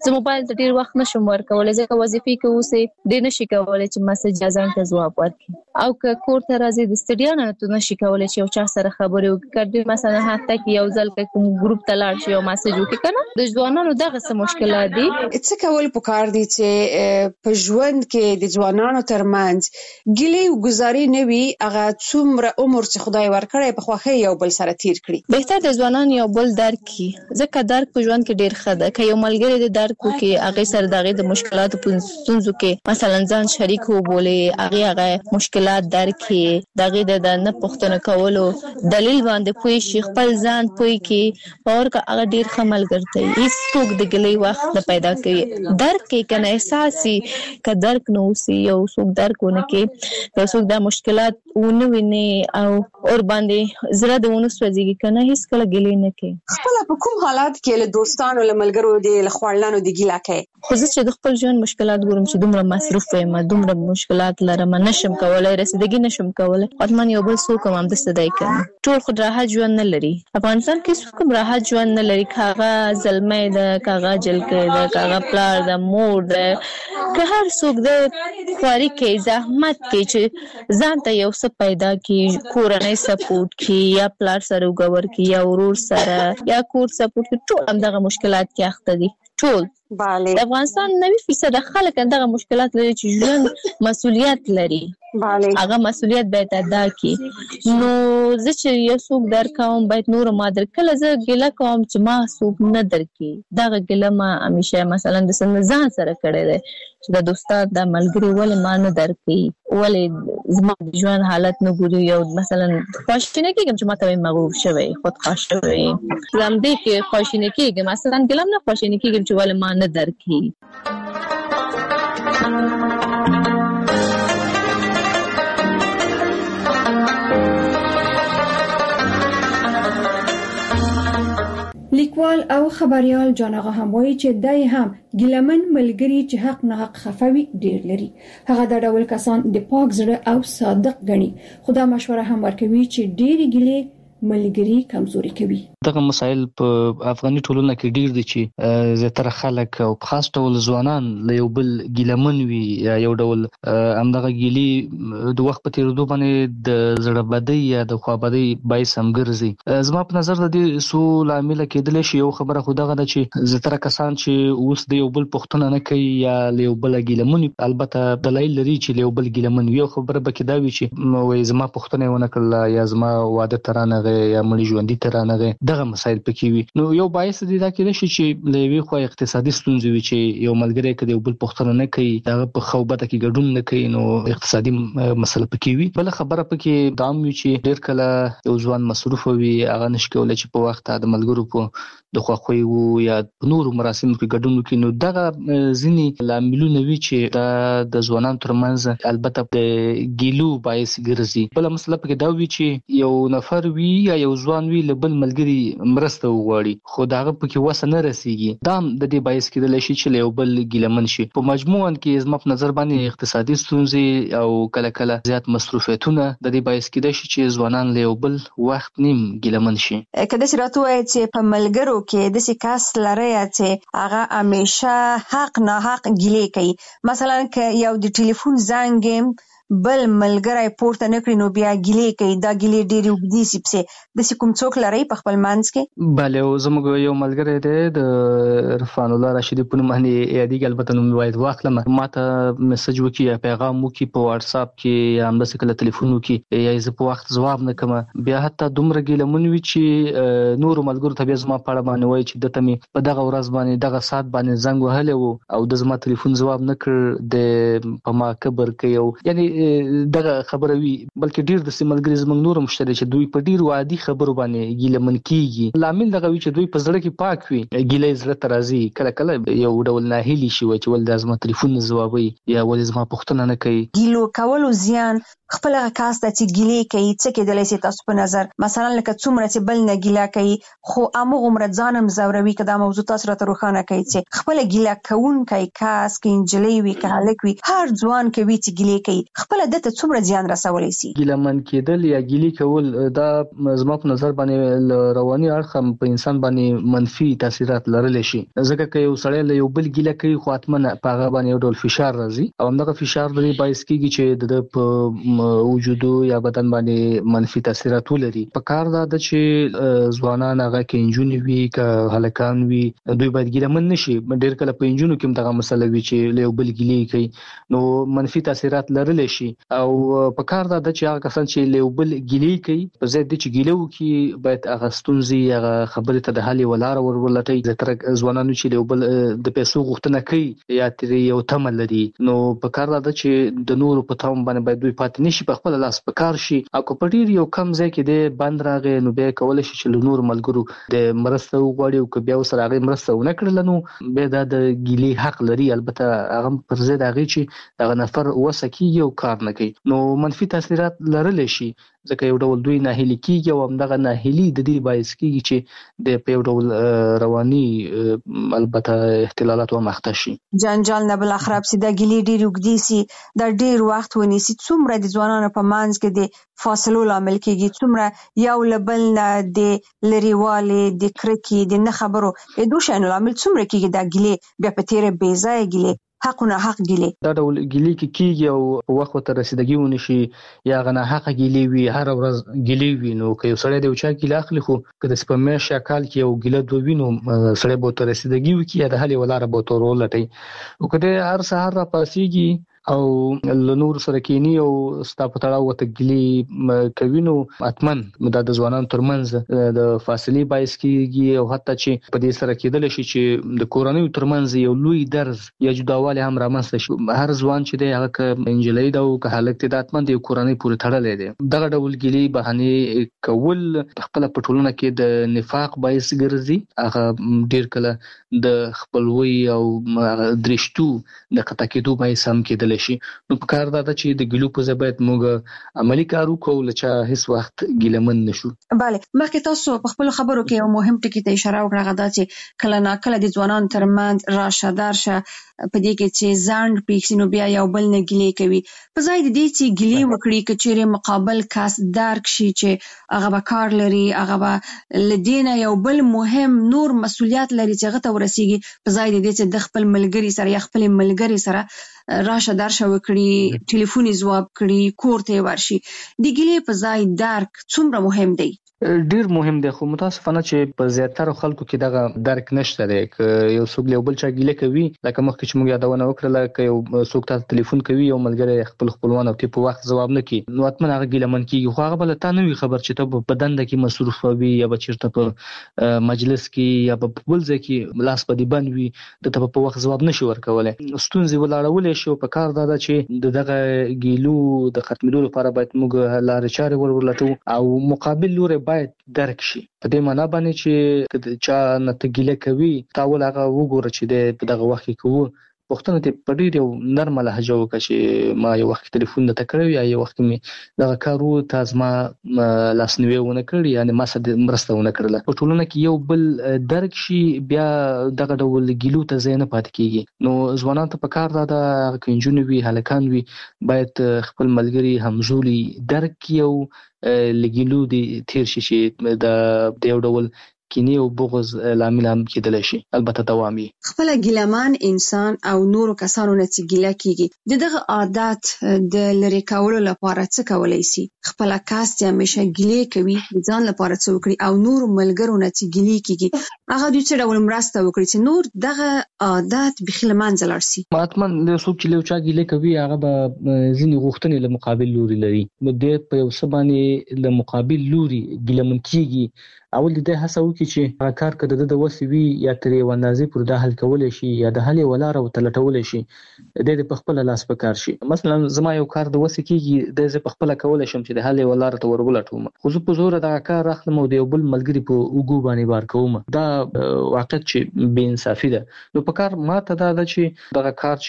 زه موبایل ته ډیر وخت نشم ورکولای ځکه وظیفې کې اوسې ډیر نشي کولای چې مسیج ازان ته جواب ورکړي او که کور ته راځي د ستړیا نه ته نشي کولای چې یو چا سره خبرې وکړي مثلا حتی کې یو ځل کوم ګروپ ته لاړ شي او مسیج وکړي کنه د ځوانانو دغه څه مشکلات دي. څه کول پکار دي چې په ژوند کې د ځوانانو ترمنځ ګلې او گزاري نه وي هغه څومره عمر چې خدای ورکړي په خوخه یو بل سره تیر کړي. بهتر د ځوانان یو بل درک کی ځکه درک په ژوند کې ډیر ښه ده. که یو ملګری د درک کې هغه سره دغه د مشکلاتو په ستونزو کې مثلا ځان شریک وبولي هغه مشکلات درک کې دغه د نه پوښتنه کولو دلیل باندې پوي شي خپل ځان پوي کې اور کا هغه ډیر ښه ملګری هیڅ څوک د ګلې وخت نه پیدا کوي درک کې کنه احساسي که درک نو سي یو څوک درکونه کې یو څوک د مشکلات ونه ویني او اور باندې زړه د ونه سوځي کنه هیڅ کله ګلې نه کوي. خپل په کوم حالات کې له دوستانو له ملګرو دي له خپلانو د ګیلا کوي؟ خو زه چې د خپل ژوند مشکلات ګورم چې دومره مصروف یم دومره مشکلات لرم نشم کولای رسیدګي نشم کولای حتما یو بل څوک هم د صدای کوي. ټول خو راحت ژوند نه لري. افغانستان کې څوک هم راحت ژوند نه لري. کاغه زلمې ده کاغه جلکې ده کاغه پلار ده مور ده که هر څوک د خواري کې زحمت کې چې ځان ته یو څه پیدا کی کورنۍ سپورټ کی یا پلار سره وګور کی یا ورور سره یا کور سپورټ کی ټول هم دغه مشکلات کې اخته دي ټول. بله د افغانستان 90% خلک دغه مشکلات لري چې ژوند مسؤلیت لري. بله هغه مسؤلیت باید ادا کړي. نو زه چې یو څوک درکوم باید نور ما درکله زه ګیله کوم چې ما څوک نه درکړي دغه ګیله ما همیشه مثلا د ځان سره کړی دی چې د دوستان د ملګری ولې ما نه درکړي ولې زما د ژوند حالت نه ګوري یو مثلا خواشینه کېږم چې ما ته مغرور شوی خودخواه شوی زم دې کې خواشینه کېږم مثلا ګیلم نه خواشینه کېږم چې ولې ما نه درکړي. لیکوال او خبريال جان آغا هم وایي چې دای هم ګلمن ملګری چې حق نه حق خفوي ډیر لري. هغه د ډول کسان د پاک زړه او صادق غني. خدا مشوره هم ورکوي چې ډیر ګلې ملګری کمزوري کوي. دغه مسایل په افغاني ټولنه کې ډیر دي چې زیاتره خلک او خاص ډول ځوانان له یو بل ګیلمن وي یا یو ډول همدغه ګیلي د وخت په تیریدو باندې د زړه بدی یا د خوابدۍ باعث هم ګرځي. زما په نظر د دې څو لامل کېدلی شي. یو خبره خو دغه ده چې زیاتره کسان چې اوس د یو بل پوښتنه نه کوي یا له یو بل ګیلمن البته دلایل لري چې له یو بل ګیلمن یو خبره به کې دا وي چې وای زما پوښتنه ونه کړله یا زما واده ترانه یا مړي ژوندۍ ترانه دغه مسایل پکې وي. نو یو باعث دي دا کېدای شي چې له یوې خوا اقتصادي ستونزې وي چې یو ملګری که د یو بل پوښتنه نه کوي هغه په ښه او بده کې ګډون نه کوي نو اقتصادي مسله پکې وي. بله خبره پکې دا هم وي چې ډېر کله یو ځوان مصروفه وي هغه نشي کولی چې په وخت د ملګرو په د خوښیو یا نورو مراسمو کې ګډون وکړي. نو دغه ځینې لاملونه وي چې دا د ځوانانو ترمنځ البته د ګیلو باعث ګرځي. بله مسله پکې دا وي چې یو نفر وي یا یو ځوان وي له بل ملګري مرسته وغواړي خو د هغه پکې وسه نه رسیږي. دا هم د دې باعث کېدلی شي چې له یو بل ګیلمن شي. په مجموعاً کې زما په نظر باندې اقتصادي ستونزې او کله کله زیات مصروفیتونه د دې باعث کېدای شي چې ځوانان له یو بل وخت نیم ګیلمن شي. که داسې راته ووایې چې په ملګرو کې داسې کس لرئ چې هغه همیشه حق ناحق ګیلې کوي مثلا که یو د ټلیفون زنګ بل ملګری پورته نه کړي نو بیا ګیلې کوي دا ګیلې ډېرې اوږدې سي پسې داسې کوم څوک لرئ په خپل منځ کې؟ بله زموږ یو ملګری دی د رفان الله راشدي په نوم باندې یادېږي البته نوم باید واخلم ما ته میسج وکړي یا پیغام وکړي په واتساپ کې یا همداسې کله تلیفون وکړي یا زه په وخت ځواب نه کوم بیا حتی دومره ګیلمن وي چې نورو ملګرو ته بیا زما په اړه باندې وایي چې دته مې په دغه ورځ باندې دغه ساعت باندې زنګ وهلی و او د زما تلیفون ځواب نه کړ د په ما کبر کوي او یعنی دغه خبره وي. بلکې ډیر د سیملګری زمنګ نور مشتري چې دوی په ډیر عادي خبرو باندې ګیلمن کیږي. لامل دغه وی چې دوی په زړه کې پاک وي ګیلې زړه ته راځي کله کله یو ډول ناهیلی شي چې ول د زما تلیفون ځوابي یا ول زما پوښتنه نه کوي. ګیلو کولو زیان خپل کاس ته چې ګیلې کوي څه کېدلی شي تاسو په نظر مثلا لکه څومره چې بل نه ګیله کوي خو همغه عمره ځان هم ځوروي که دا موضوع تاسو راته روښانه کوي چې خپله ګیله کوونکی کس که نجلۍ وي که هلک وي هر ځوان کوي چې ګیلې کوي خپل د ته څومره زیان رسولای شي؟ ګیلمن کېدل یا ګیلي کول دا زما په نظر باندې رواني اړخ په انسان باندې منفي تاثیرات لرلی شي، ځکه چې یو سړی له یو بل ګیله کوي خو اتمن په هغه باندې یو ډول فشار راځي او همدغه فشار د باعث کیږي چې د په وجود یا بدن باندې منفي تاثیرات ولري. په کار دا د چې ځوانان هغه کې انجونی وي که هلکان وي دوی باید ګیلمن نشي. ډېر کله په انجونو کې دغه مسله وي چې له یو بل ګیلې کوي نو منفي تاثیرات لرلی شي او په کار دا د چې هغه کسان چې له یو بل ګیلې کوي په ځای د چې ګیله وکړي باید هغه ستونزې هغه خبرې ته د حل ولاره ورولټي. زیاتره ځوانانو چې له یو بل د پیسو غوښتنه کوي یا ترې یو تمه لري نو په کار دا چې د نورو په تام باندې باید دوی پاتې نشي، په خپل لاس په کار شي او که په ډیر یو کم ځای کې د بند راغی نو بیا کولای شي چې له نور ملګرو د مرسته وغواړي او که بیا سره هغه مرسته ونه کړل نو بیا د ګیلې حق لري. البته هغه پر ضد هغه چې هغه نفر وسکیږي او کار نه کوي نو منفي تاثیرات لرلی شي، ځکه یو ډول دوی ناهیلي کیږي او همدغه ناهیلي د دې باعث کیږي چې د په یو ډول رواني البته اختلالات مخته شي. جنجال نه بل خراب سي د ګیلې ډیر وګدي سي د ډیر وخت ونیسي، څومره د ځوانانو په منځ کې د فاصلو لامل کیږي، څومره یو لبل نه د لريوالي د کرکی د نه خبرو د دوه شانو لامل څومره کیږي د ګیلې بیا په تیرې بې ځای ګیلې حقونه حق ګیلې دا ډول ګیلې کیږي او په وخت ته رسیدګي ونشي یا غنا حق ګیلې وي هر ورځ ګیلې وي نو که یو سړی د چا ګیله اخلي خو که د سپمې شکل کې یو ګیله دوه وینو سړی به تر رسیدګي وکي یا د حل ولاره به تور ولټي او کله هر سحر را پاسيږي او لنور سره کینی او ستا په تړاو وته ګلی کوي نو اتمن د ځوانانو ترمنځ د فاصلې باعث کیږي او حتی چې په دې سره کېدل شي چې د کورنۍ ترمنځ یو لوی درز یا جداوالی هم رامنځته شي. هر ځوان چې دی هغه که انجلۍ ده او که هلک دی د اتمن د کورنۍ پورې تړلی دی. دغه ډول ګلی بهانه کول خپل په ټولنه کې د نفاق باعث ګرځي، هغه ډیر کله د خپلوي او درشتو د قطع کېدو باعث هم کېدل شي. نو په کار دا چې د ګلو په ځای باید موږ عملی کار وکړو چې هیڅ وخت ګیلمن نشو. بله، مخکې تاسو په خپل خبرو کې یو مهم ټکی ته اشاره وکړه دا چې کله ناکله د ځوانانو ترمنځ راشه درشه په دې کې چې ځان پیښینو بیا یو بل نه ګیلې کوي، په ځای د دې چې ګیلې وکړي که چیرې مقابل کس درک شي چې هغه به کار لري، هغه به لدینه یو بل مهم نور مسولیت لري چې هغه ته ورسیږي، په ځای د دې چې د خپل ملګری سره یا خپل ملګری سره راشه درشه وکړي، ټلیفون ځواب کړي، کور ته ورشي. د ګیلې په ځای درک څومره مهم دی؟ ډیر مهم دی خو متاسفانه چې په زیاتره خلکو کې دغه درک نشته دی. که یو څوک له بل چا ګیله کوي لکه مخکې چې موږ یادونه وکړه که یو څوک ته ټلیفون کوي یو ملګری خپلوان او په وخت جواب نه کوي نو اتمن هغه ګیلمن کیږي، خو هغه بل ته نه وي خبر چې ته په دنده کې مصروف وي یا به چیرته په مجلس کې یا په بل ځای کې لاس په دی بند وي د ته په وخت جواب نشي ورکولای. ستونزې ولاړولې شو په کار دا چې دغه ګیلو د ختمېدو لپاره باید موږ لارې چارې ورولټو او مقابل لوري باید درک شي. په دې معنی باندې چې چا نه تګیله کوي تاول هغه وګوره چې د دغه وخت کې کوو وختونه ته په ډیر یو نرمه لهجه وکړي چې ما یو وخت ټلیفون ته کړو یا یو وخت می دغه کارو تاسو ما لاسنیوي ونه کړی یعنی ما سره مرسته ونه کړله. په ټولنه کې یو بل درک شي بیا دغه ډول ګیلو ته زینه پات کیږي. نو ځوانان ته په کار دا د کنجونی وی هلکان وی باید خپل ملګری همزولي درک یو لګیلو دي تیر شي چې د یو ډول کینی او بغض لامل هم کېدل شي البته دوامي. خپل ګیلمان انسان او نورو کسانو نه چې ګیله کیږي دغه عادت د لری کولو لپاره څه کولای شي؟ خپل کاست یا همیشه ګیله کوي ځان لپاره څه وکړي او نور ملګرو نه چې ګیله کیږي هغه دوی څه ډول مرسته وکړي چې نور دغه عادت بخیل منځلار شي؟ ماتمن له څوک چې له چا ګیله کوي هغه به ځینې غوښتنې له مقابل لوري لري نو د په یو سبانه له مقابل لوري ګیله من کیږي. اول د هڅه وکړي چې هغه کار کده د وسوي یا ترې وندازي پر د حل کول شي یا د حل ولاره وتلټول شي د په خپل لاس په کار شي. مثلا زما یو کار د وسې کیږي د په خپل کول شم چې د حل ولاره ته ورولټوم خو زه په زور د کار اخلم او د یو بل ملګری په وګو باندې بار کوم. دا واقعیت چې بې انصافي ده. نو په کار ماته دا ده چې دغه کار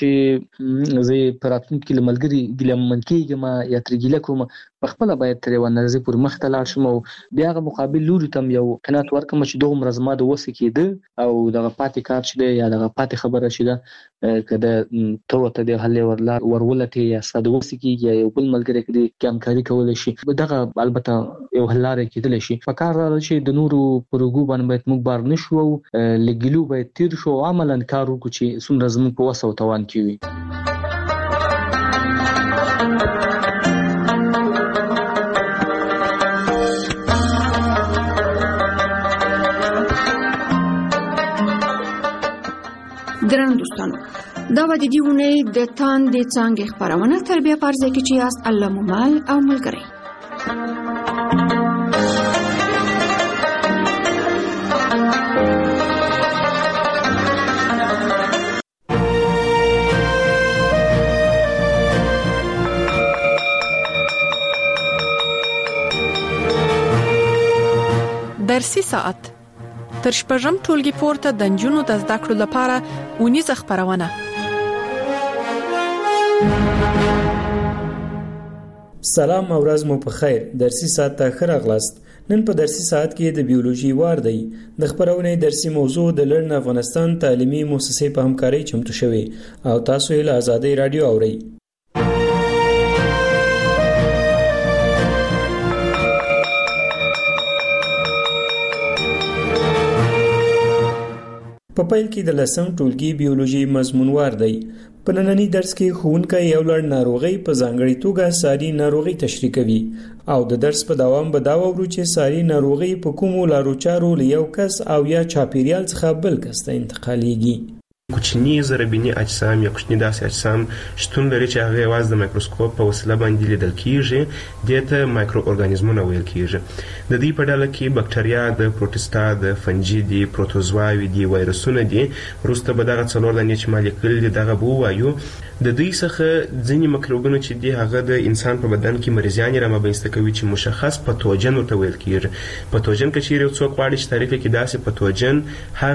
چې زه پراتون کې ملګری ګلمن کیږم یا ترګیله کوم په خپل باید ترې وندازي پر مخ ته لاړ شم او بیا غو مقابل لوري ته یو قناعت ورکم چې دوه مرزما د وسه کېده او دغه پاتې کار چې دی یا دغه پاتې خبره چې ده کده ته د حل ورولته یا ساده وسه کېږي یا یو بل ملګری کې همکاري کول شي دغه البته یو حل لري کېدل شي فکر راځي چې د نورو پروګو باندې باید موږ بار نشو لګلو باید تیر شو عملاً کار وکړو چې څومره زموږ په وسه او توان کې وي. ګران دوستانو دا و د دې ونې د تان د څنګه خبرونه تربیه پرځه کې چې یاست الله مومال او ملګری درسي ساعت تر شپږم ټولګي پورته د نجونو د زده کړو لپاره ونیزه خبرونه. سلام او ورځ مو په خیر. درسي ساعت ته ښه راغلاست. نن په درسي ساعت کې د بیولوژي وار دی. د خبرونې درسي موضوع د لړن افغانستان تعلیمي مؤسسې په همکارۍ چمتو شوی او تاسو یې له آزادۍ رادیو اورئ. په پیل کې د لسم ټولګي بیولوژي مضمونوار دی. په نننی درس کې ښوونکی یو لړ ناروغي په ځانګړې توګه ساري ناروغي تشریح کوي او د درس په دوام به دا وورو چې ساري ناروغي په کومو لارو چارو له یو کس او یا چاپیریال څخه بل کس ته انتقالېږي. کوچني ضربیني اجسام یا کوچني داسې اجسام شتون لري چې هغه یوازې د مایکروسکوپ په وسیله باندې لیدل کیږي. دته مایکرو ارګانیزمونه ویل کیږي. د دې په ډله کې بکټریا، د پروټستا، د فنجي دي، پروتوزواوي دي، وایرسونه دي. وروسته به دغه څلور دانې چې مالیکول دي دغه به وایو. د دوی څخه ځینې مکروبونه چې دي هغه د انسان په بدن کې مریضیان رامنځته کوي چې مشخص پاتوجن ورته ویل کیږي. پاتوجن که چیرې یو څوک غواړي چې تعریف کړي داسې پاتوجن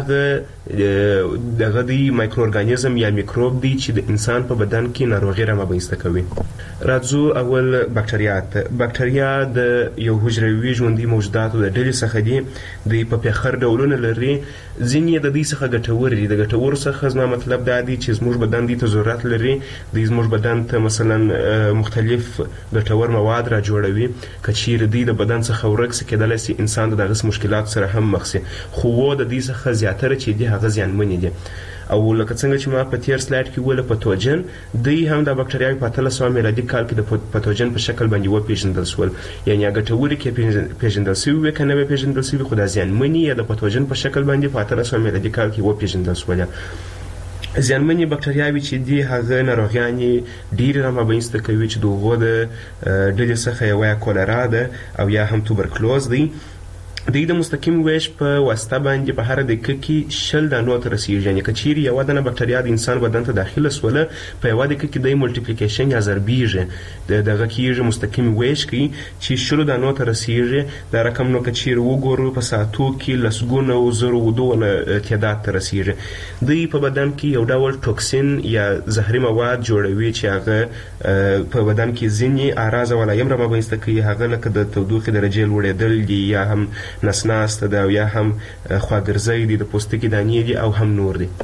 هغه دغه دی مایکرو ارګانیزم یا میکروب دی چې د انسان په بدن کې ناروغي رامنځته کوي. راځو اول بکټریا ته. بکټریا د یو حجروي ژوندي موجوداتو د ډلې څخه دي. د په پیخر ډولونه لري. ځینې د دې څخه ګټور دي. د ګټور څخه زما مطلب دا دی چې زموږ بدن دې ته ضرورت لري. د زموږ بدن ته مثلا مختلف ګټور مواد را جوړوي. کچیر دی د بدن څخه ورک سي کېدل سي انسان دغه مشکلات سره هم مخ سي. خو د دې څخه زیاتره چې دی هغه زیانمن دي. او لکه څنګه چې ما په تیر سلاید کې ویل پاتوجن دی هم د بکټریاوي په 1300 میلادي کال کې د پاتوجن په شکل باندې وپیژندل شول. یعنی ګټوري کې پیژندل شوی کنه به پیژندل شوی خو د زیانمنی یا د پاتوجن په شکل باندې په 1300 میلادي کال کې وپیژندل شول. زیانمنې بکټریاوي چې دی هغه ناروغیانې ډېر رامنځته کوي چې دغه د ډلې څخه یو کولرا ده او یا هم توبرکلوز دی. د مستقیم ویش په واسطه باندې په هر دقیقه کې 10 دانو ته رسیږي. یعنی کچيري یو دانه بکټریا د انسان بدن ته داخله سوله په یو دقیقه کې د ملټیپلیکیشن یا ضربیږي دغه کېږي مستقیم ویش کې چې 10 دانو ته رسیږي. دا رقم نو کچيري وګورو په ساعتو کې لسګونه او زرو ودونه تعداد ته رسیږي. دوی په بدن کې یو ډول ټوکسین یا زهري مواد جوړوي چې هغه په بدن کې ځینې اعراض او علائم رامنځته کوي. هغه لکه د تودوخې درجه لوړېدل دي یا هم نسناست ده او یا هم خواګرځي دي، د پوستکي دانې دي او هم نور دي.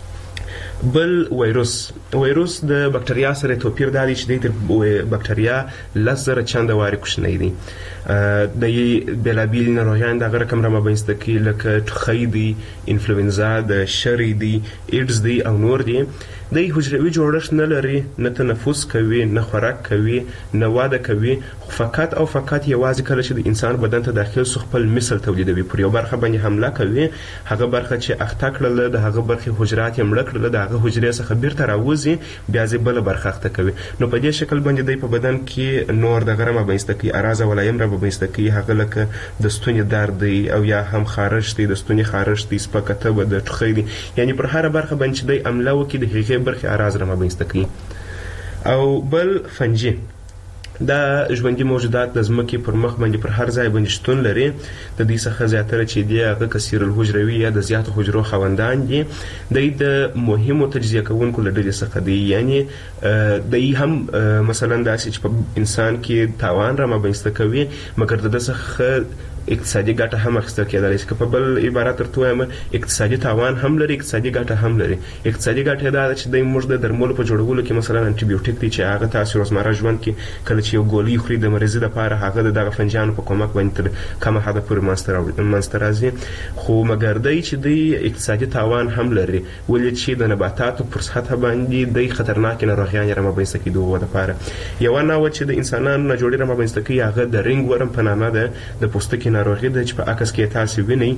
بل وایروس د بکټریا سره توپیر دی چې د بکټریا 10,000 چنده واري کوچنی دي. د بلابیل ناروغیان دغه رقم رامنځته کوي لکه ټوخی دي، انفلوئنزا ده، شری دي، ایډز دي او نور دي. د حجروي جوړښت نه لري، نه تنفس کوي، نه خوراک کوي، نه واده کوي. فقط او فقط یوازې کله چې د انسان بدن ته داخل سو خپل مثل تولیدوي. پر یو برخه باندې حمله کوي. هغه برخه چې اخته کړل د هغه برخه حجرات یې مړ کړل، د هغه حجرې څخه بیرته راوځي، بیا ځې بل برخه اخته کوي. نو په دې شکل باندې د په بدن کې نور د غرمه باندې کوي اراز ولایم را باندې کوي. هغه لکه د ستوني درد دی او یا هم خارش دی، د ستوني خارش دی، سپکته و د ټوخی دی. یعنی پر هر برخه باندې د عمله وکي د هغه برخه اراز را باندې کوي. او بل فنجي دا ژوندي موجودات د ځمکې پر مخ باندې پر هر ځای باندې شتون لري. د دې څخه زیاتره چې دی هغه کثیر الحجروي یا د زیاتو حجرو خوندان دي. د مهمو تجزیه کوونکو له ډلې څخه دي. یعنی د هم مثلا داسې چې په انسان کې تاوان را باندې کوي، مګر د څخه اقتصادي ګټه هم اخیستل کېدلی شي. که په بل عبارت درته وایم اقتصادي تاوان هم لري، اقتصادي ګټه هم لري. اقتصادي ګټه دا ده چې د موږ د درملو په جوړولو کې مثلا انټي بیوټیک دی چې هغه تاسو روزمره ژوند کې کله چې یو ګولۍ خوري د مریض لپاره هغه دغه فنجانو په کومک باندې تر کومه حده پورې منځته راځي، خو مګر دی چې دی اقتصادي تاوان هم لري، ولې چې د نباتاتو پر سطح باندې د خطرناک ناروغیانې رامنځته کېدو لپاره. یوه نوعه چې د انسانانو نه جوړې رامنځته کوي هغه د رینګ ورم په نامه ده، د پوستکي ناروغي ده چې په عکس کې تاسو وینئ.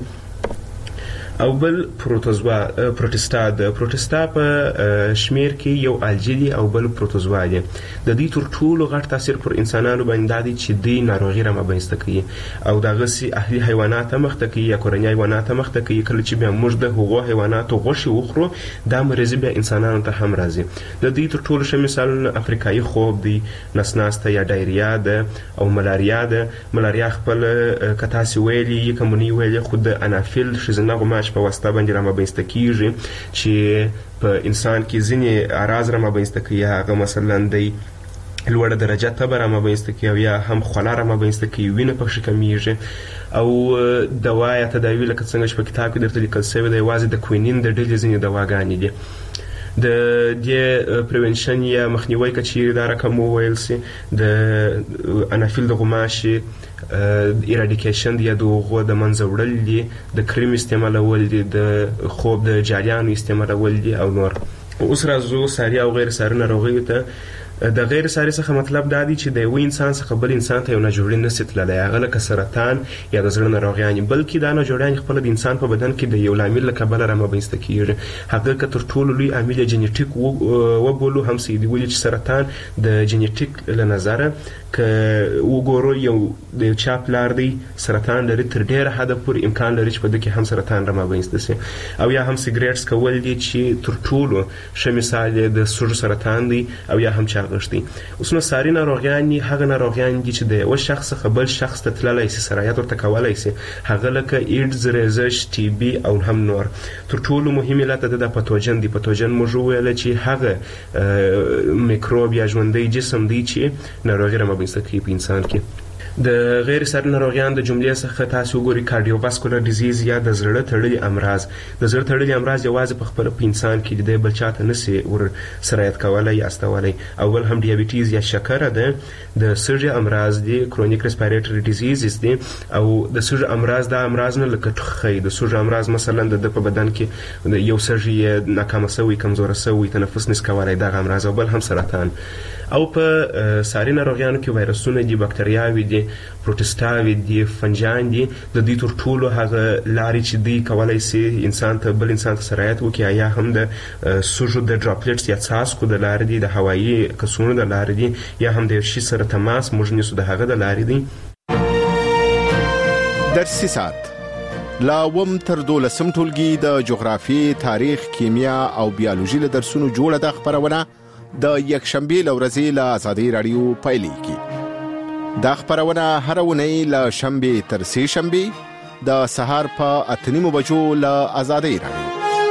او بل پروټستا د پروټستا په شمیر کې یو الجی دی او بل پروتوزوا دی. د دې تر ټولو غټ تاثیر پر انسانانو باندې دی چې د ناروغي رامنځته کوي او دغه سي اهلي حیوانات مخته کوي یا کورنۍ حیوانات مخته کوي. کله چې بیا موږ د هغو حیواناتو غوښه وخورو دا مرض بیا انسانانو ته هم راځي. د دې تر ټولو ښه مثال افریقایي خوب دی، نسناسته یا ډایریا ده او ملاریا ده. ملاریا خپل کتاسي ویلي کومنی ویلي خود انافیل شزنه غماش په واسطه باندې رامنځته کیږي چې په انسان کې ځینې اعراض رامنځته کوي. هغه مثلا د لوړه درجه تبه رامنځته کوي یا هم خوله رامنځته کوي، وینه پکې کمیږي او دوا یا تداوی لکه څنګه چې په کتاب کې درته لیکل شوی دی یوازې د کوینین د ډلې ځینې دواګانې دي. د دې پریونشن یا مخنیوي کچې دا رقم وویل سي د انافیل د غماشي ایرادیکیشن یا د غو د منځه وړل دي، د کریم استعمالول دي، د خوب د جاریانو استعمالول دي او نور. اوس راځو ساري او غیر ساري ناروغیو ته. د غیر ساري څخه مطلب دا دی چې د یو انسان څخه بل انسان ته یو ناجوړی نشي تللی، هغه لکه سرطان یا د زړه ناروغیانې، بلکې دا ناجوړیانې خپله د انسان په بدن کې د یو لامل له کبله رامنځته کېږي. هغه که تر ټولو لوی عامل یې جینیټیک وبولو هم څه دي، ولې چې سرطان د جینیټیک له نظره که وګورو یو د چا پلار دی سرطان لري تر ډېره حده پورې امکان لري چې په ده کې هم سرطان رامنځته شي. او یا هم سیګریټس کول دي چې تر ټولو ښه مثال یې د سږو سرطان دی او یا هم غشتي. اوس نو ساري ناروغیان هغه ناروغیان دي چې د یو شخص څخه بل شخص ته تللی شي، سرایت ورته کولی شي، هغه لکه ایډز، ریزش، ټي بي او هم نور. تر ټولو مهم علت د پاتوجن دی. پاتوجن موږ وویل چې هغه میکروب یا ژوندی جسم دی چې ناروغي رامنځته کوي په انسان کې. د غیر ساري ناروغیان د جملې څخه تاسو وګورئ کارډیوواسکولر ډیزیز یا د زړه تړلي امراض. د زړه تړلي امراض یوازې په خپل په انسان کې د بل چاته نشي ور سرایت کولای یا استولای. اول هم ډیابیټیز یا شکر ده، د سږي امراض دي، کرونیک ریسپیریټری ډیزیز دي او د سږي امراض دا امراض نه لکه ټوخی. د سږي امراض مثلا د په بدن کې یو سږي ناکامه شوی، کمزوره شوی، تنفس نس کولای، دا امراض او بل هم سرطان. او په ساري ناروغیانو کې وایرسونه دي، بکټریاوي دي، پروټسټاوي دي، فنجان دي. د دې تر ټولو هغه لارې چې دوی کولی شي انسان ته بل انسان ته سرایت وکړي یا هم د سږو د ډراپلیټس یا څاڅکو د لارې دي، د هوایي کڅوړو د لارې دي، یا هم د یو شي سره تماس موږ نیسو د هغه د لارې دي. درسي ساعت لا وم تر 12 ټولګي د جغرافي، تاریخ، کیمیا او بیولوژي له درسونو جوړه د خبرونه د یکشنبه لورځي له آزادي رادیو پایلیږي. دا خبرونه هر ونی له شنبه تر سه شنبه د سهار په 8:30 بجو له آزادي رادیو.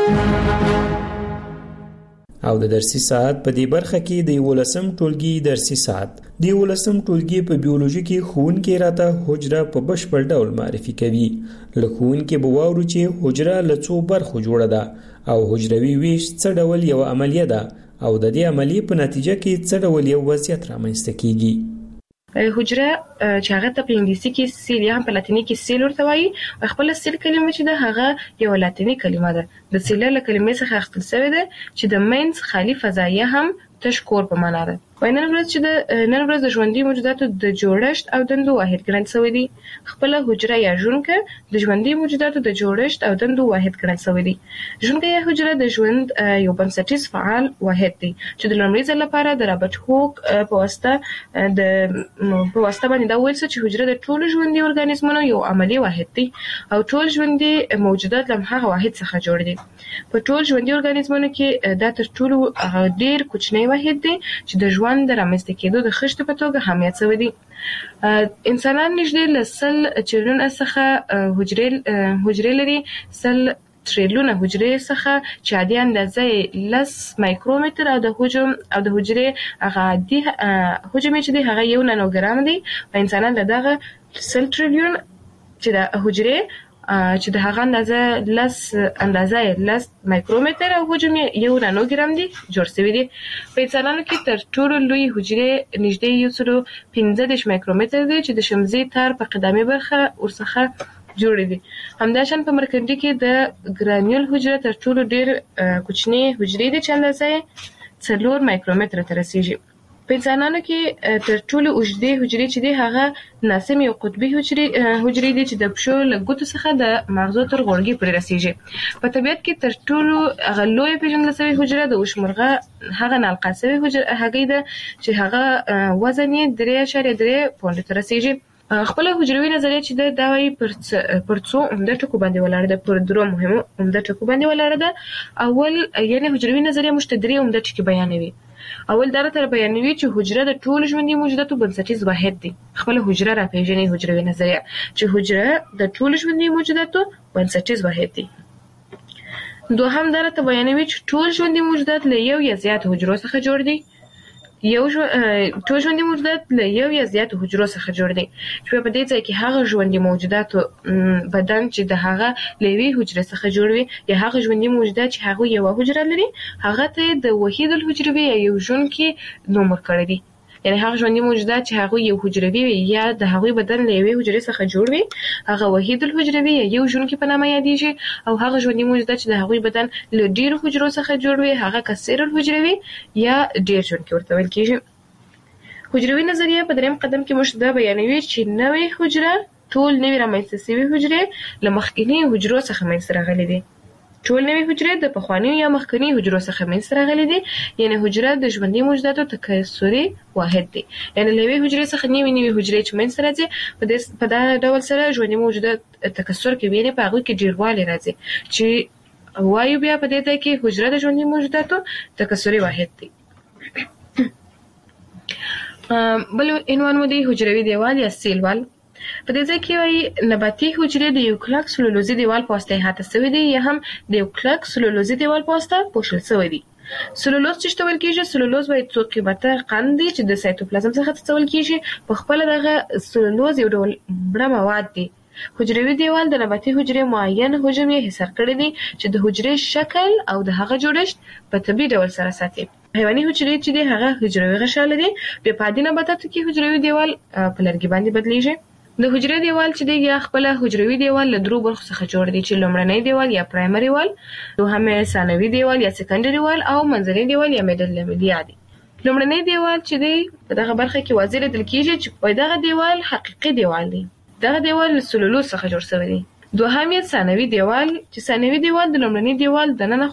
او د درسي ساعت په دې برخه کې د 11م ټولګي درسي ساعت د 11م ټولګي په بیولوژي کې ښوونکی راته حجره په بشپړ ډول معرفي کوي. له ښوونکي به واورو چې حجره له څو برخو جوړه ده او حجروي ویش څه ډول یو عملیه ده او د دې عملیې په نتیجه کې څه ډول یو وضعیت رامنځته کیږي. حجره چې هغه ته په انګلیسي کې سیل یا هم په لاتیني کې سیل ورته وایي. خپل سیل کلمه چې ده هغه یو لاتیني کلمه ده. د سیل له کلمې څخه اخیستل شوې ده چې د مینس خالی فضایه هم تش کور په معنا ده. نن ورځ د ژوندي موجوداتو د جوړښت او دندو واحد ګڼل شوی دی. خپل حجره یا ژوندکه د ژوندي موجوداتو د جوړښت او دندو واحد ګڼل شوی دی. ژوندکه یا حجره د ژوند یو بنسټیز فعال واحد دی چې د لومړي ځل لپاره د رابرټ هوک په واسطه باندې دا ویل چې حجره د ټولو ژوندي ارګانیزمونو یو عملی واحد دی او ټول ژوندي موجودات له هغه واحد څخه جوړ دي. په ټول ژوندي ارګانیزمونو کې دا تر ټولو ډیر کوچنی واحد دی چې د ژوند د رامنځته کېدو د خښتو په توګه اهمیت شوی دی. انسانان نږدې له 100 چریلیونه څخه حجرې لري. 100 تریلیونه حجرې څخه چې عادي اندازه 10 مایکرومتر او د حجرې هغه عادي حجم چې دی هغه 1 نانوګرام دی. په انسانان له دغه 100 تریلیون چې د حجرې چې د هغه اندازه لس مایکرومتر او حجم 1 نانوګرام دی جوړ شوی دی. په انسانانو کې تر ټولو لوی حجرې نږدې 115 مایکرومتر دی چې د شمزي تار په قدامي برخه ورڅخه جوړ دي. همداشان په مرکندي کې د ګرانیول حجره تر ټولو ډیر کوچنی حجرې دي چې اندازه 4 مایکرومتر ته رسیږي. په انسانانو کې تر ټولو اوږدې حجرې چې دي هغه ناسمې او قطبي حجرې دي چې د پښو له ګوتو څخه د مغزو تر غوړګي پورې رسیږي. په طبیعت کې تر ټولو هغه لوی پیژندل شوی حجره د وشمرغه هغه نالقه شوی هغه ده چې هغه وزن یې 3.3 پونډ ته رسیږي. خپل حجروي نظریه چې دا وایي پر څو عمده ټکو باندې ولاړه ده، پر درو مهمو عمده ټکو باندې ولاړه ده. اول یعنی حجروي نظریه مشتدري عمده ټکي بیانوي. اول دا تر بیانوي چې حجره د ټول ژوندي موجوداتو بنسټیز واحد دی. خپل حجره را پیژني حجروي نظریه چې حجره د ټول ژوندي موجوداتو بنسټیز واحد دی. دوهم دا تر بیانوي چې ټول ژوندي موجودات له یو یا زیات حجرو څخه جوړ دي. ټول ژوندي موجودات له یو یا زیات حجرو څخه جوړ دي. چې په دې ځای کې هغه ژوندي موجوداتو بدن چې د هغه لوي حجره څخه جوړ وي یا هغه ژوندي موجودات چې هغه یو حجره لري هغه ته د وحید الحجروي یا یو ژوندي نوم ورکړی دی. یعنی هغه ژوندي موجودات چې هغه یو حجروي یا د هغه بدن له یوې حجرې څخه جوړ وي هغه وحید الحجروي یا یو ژوندي په نامه یادېږي. او هغه ژوندي موجودات چې د هغه بدن له ډیرو حجرو څخه جوړ وي هغه کثیر الحجروي یا ډیر ژوندي ورته ویل کېږي. حجروي نظریه په دریم قدم کې موږ دا بیانوي چې نوې حجره ټول نوې رامنځته شوي حجرې له مخکینی حجرو څخه منځته راغلي دي. ټول نوې حجرې د پخوانیو یا مخکینی حجرو څخه منځته راغلي دي. یعنی حجره د ژوندي موجوداتو تکثري واحد دی. یعنی نوې حجرې څخه نوې حجرې چې منځته راځي په دا ډول سره ژوندي موجودات تکثر کوي. یعنی په هغه کې ډیروالی راځي چې وایو بیا په دې ځای کې حجره د ژوندي موجوداتو تکثري واحد دی. بل عنوان مو دی حجروي دیوال یا سیل وال. په دې ځای کې وایي نباتي حجرې د یو کلک سلولوزي دیوال په واسطه احاطه شوي دي یا هم د یو کلک سلولوزي دیوال په واسطه پوښل شوي دي. سلولوز چې ډول کېږي سلولوز وایي څو قیمته قند دي چې د سایتوپلازم څخه څول کېږي. په خپل دغه سلولوز یو ډول مړه مواد دي. حجروي دیوال د نباتي حجرې معین حجم یې حصار کړی دی چې د حجرې شکل او د هغه جوړښت په طبیعي ډول سره ساتي. حیواني حجرې چې دی هغه حجروي غشا لري. بیا په عادي نباتاتو کې حجروي دیوال په لرګي باندې بدلیږي. د حجرې دیوال چې دی یا خپل حجروي دیوال له درو برخو څخه جوړ دی چې لومړنی دیوال یا پرایمري وال، دوهم ثانوي دیوال یا سکندري وال او منځنی دیوال یا میډل لیملیا دی. لومړنی دیوال چې دی په دغه برخه کې واضح لیدل کېږي چې په دغه دیوال حقيقي دیوال دی. دغه دیوال له سلولوز څخه جوړ شوی دی. دوهم ثانوي دیوال چې ثانوي دیوال د لومړني دیوال د نن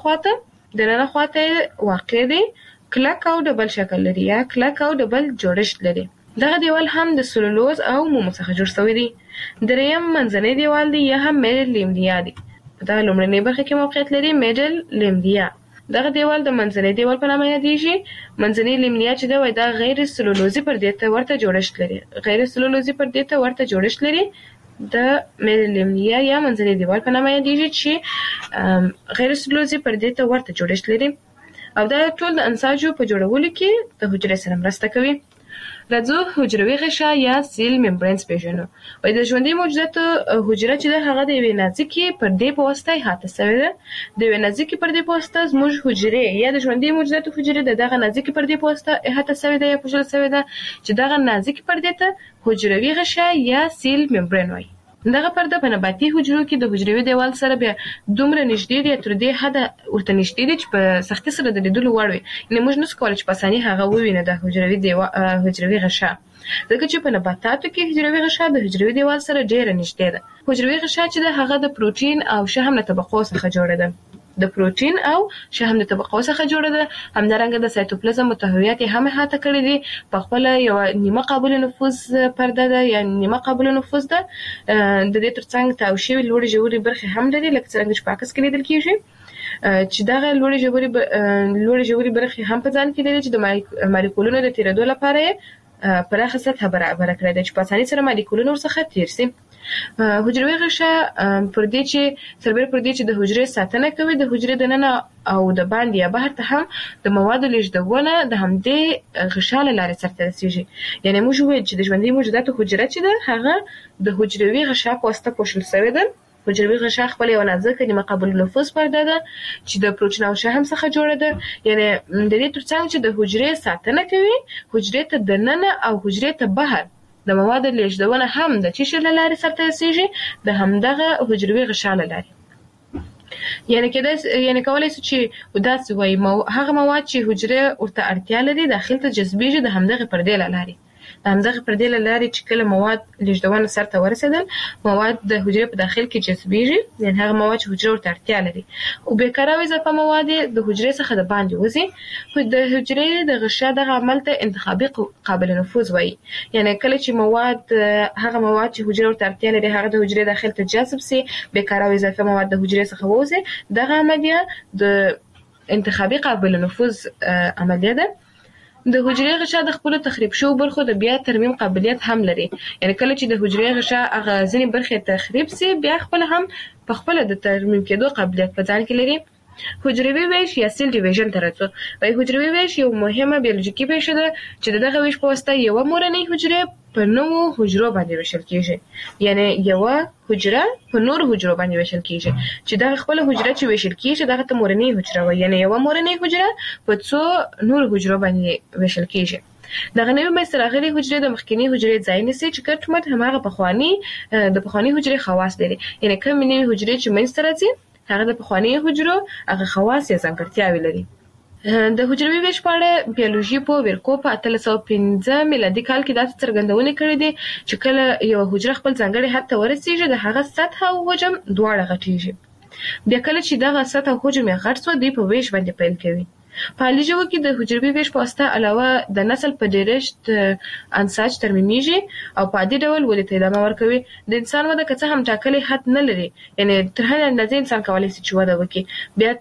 خواته واقع دی، کلک او ډبل شکل لري یا کلک او ډبل جوړښت لري. دغه دیوال هم د سلولوز او مومو څخه جوړ شوی دی. دریم منځنی دیوال دی یا هم میډل لیملیا دی. په دغه لومړنۍ برخه کې موقعیت لري میډل لیملیا. دغه دیوال د منځنی دیوال په نامه یادېږي. منځنی لیملیا چې دا غیر سلولوزي پردې ته ورته جوړښت لري. غیر سلولوزي پردې ته ورته جوړښت لري. د میډل لیملیا یا منځنی دیوال په نامه یادېږي چې غیر سلولوزي پردې ته ورته جوړښت لري. او دا ټول د انساجو په جوړولو کې د حجرې سره مرسته کوي. راځو حجروي غشا یا سیل ممبرینز پیژنو. وایي د ژوندي موجوداتو حجره چې ده هغه د یوې نازکې پردې په واسطه احاطه شوې ده. د یوې نازکې پردې په واسطه زموږ حجرې یا د ژوندي موجوداتو حجرې د دغه نازکې پردې په واسطه احاطه شوې ده یا پوښل شوې ده چې دغه نازکې پردې ته حجروي غشا یا سیل ممبرین وایي. دغه پرده په نباتي حجرو کې د حجروي دیوال سره بیا دومره نږدې دی تر دې حده ورته نږدې دی چې په سختي سره د لیدلو وړ وي. یعنې موږ نشو کولی چې په اساني هغه ووینو د حجروي غشا، ځکه چې په نباتاتو کې حجروي غشا د حجروي دیوال سره ډېره نږدې ده. حجروي غشا چې ده هغه د پروټین او شحم له طبقو څخه جوړه ده. د پروټین او شحم د طبقو څخه جوړه ده. همدارنګه د سایتوپلازم محتویات یې هم احاطه کړي دي. په خپله یوه نیمه قابل نفوذ پرده ده یا نیمه قابل نفوذ ده. د دې ترڅنګ تاو شوي لوړې ژورې برخې هم لري لکه څرنګه چې په عکس کې لیدل کېږي چې دغه لوړې ژورې برخې هم په ځان کې لري چې د مالیکولونو د تېرېدو لپاره یې پراخه سطحه برابره کړې ده چې په اسانۍ سره مالیکولونه ورڅخه تېر شي. حجروي غشا پر دې چې سربېره پر دې چې د حجرې ساتنه کوي د حجرې دننه او د باندې یا بهر ته هم د موادو لیږدونه د همدې غشا له لارې سرته رسیږي. یعنی موږ وایو چې د ژوندي موجوداتو حجره چې ده هغه د حجروي غشا په واسطه پوښل شوې ده. حجروي غشا خپل یو نازکه نیمه قابل نفوذ پرده ده چې د پروټین او شحم څخه جوړه ده. یعنی د دې ترڅنګ چې د حجرې ساتنه کوي حجرې ته دننه او حجرې ته بهر د موادو لیږدونه هم د چی له لارې سرته رسیږي د همدغه حجروي غشا له لارې. یعنی کولای شو چې وداسې وایي هغه مواد چې حجره ورته اړتیا لري داخل ته جذبېږي د همدغه پردې له لارې. د همدغه پردې له لارې چې کله مواد لیږدونه سرته ورسېدل مواد د حجرې په داخل کې جذبېږي یعنی هغه مواد چې حجره ورته اړتیا لري او بیکاره او اضافه مواد د حجرې څخه د باندې وځي. د حجرې د غشا دغه عمل ته انتخابي قابل نفوذ وایي. یعنی کله چې هغه مواد چې حجره ورته اړتیا لري هغه د حجرې داخل ته جذب سي بیکاره او اضافه مواد د حجرې څخه وځي دغه عملیه د انتخابي قابل نفوذ عملیه ده. د حجرې غشا د خپل تخریب شو برخو د بیا ترمیم قابلیت هم لري. یعنی کله چې د حجرې غشا هغه ځینې برخې تخریب سي بیا خپل هم په خپل د ترمیم کېدو قابلیت په ځان کې لري. حجروي ویش یا سیل ډیویژن ته راځو. حجروي ویش یو مهمه بیولوژیکي پیښه ده چې دغه ویش په واسطه یو مورنۍ حجره په نوو حجرو باندې ویشل کیږي. یعنی یو حجره په نور حجرو باندې ویشل کیږي چې دا خپل حجره چې ویشل کیږي دغه ته مورنۍ حجره وایي. یعنی یو مورنۍ حجره په څو نور حجرو باندې ویشل کیږي. دغه نوې منځته راغلي حجرې د مخکینی حجرې ځای نیسي چې کټ مټ هماغه د پخواني حجرې خواص لري. یعنی کوم نوې حجرې چې منځته راځي هغه د پخواني حجرو هغه خواص یا ځانګړتیاوې لري. د حجروي ویش په اړه بیولوژي په ورکو په 1815 میلادي کال کې دا څرګندونه کړې ده چې کله یو حجره خپل ځانګړي حد ته ورسیږي د هغه سطح او حجم دواړه غټیږي. بیا کله چې دغه سطح او حجم یې غټ شو دی په ویش باندې پیل کوي. په حالي ژوند کې د حجروي ویش په واسطه علاوه د نسل په ډیرښت انساج ترمیمیږي او په عادي ډول ولې ته ادامه ورکوي. د انسان وده که څه هم ټاکلي حد نه لري یعنی تر هغه اندازې انسان کولی شي چې وده وکړي بیا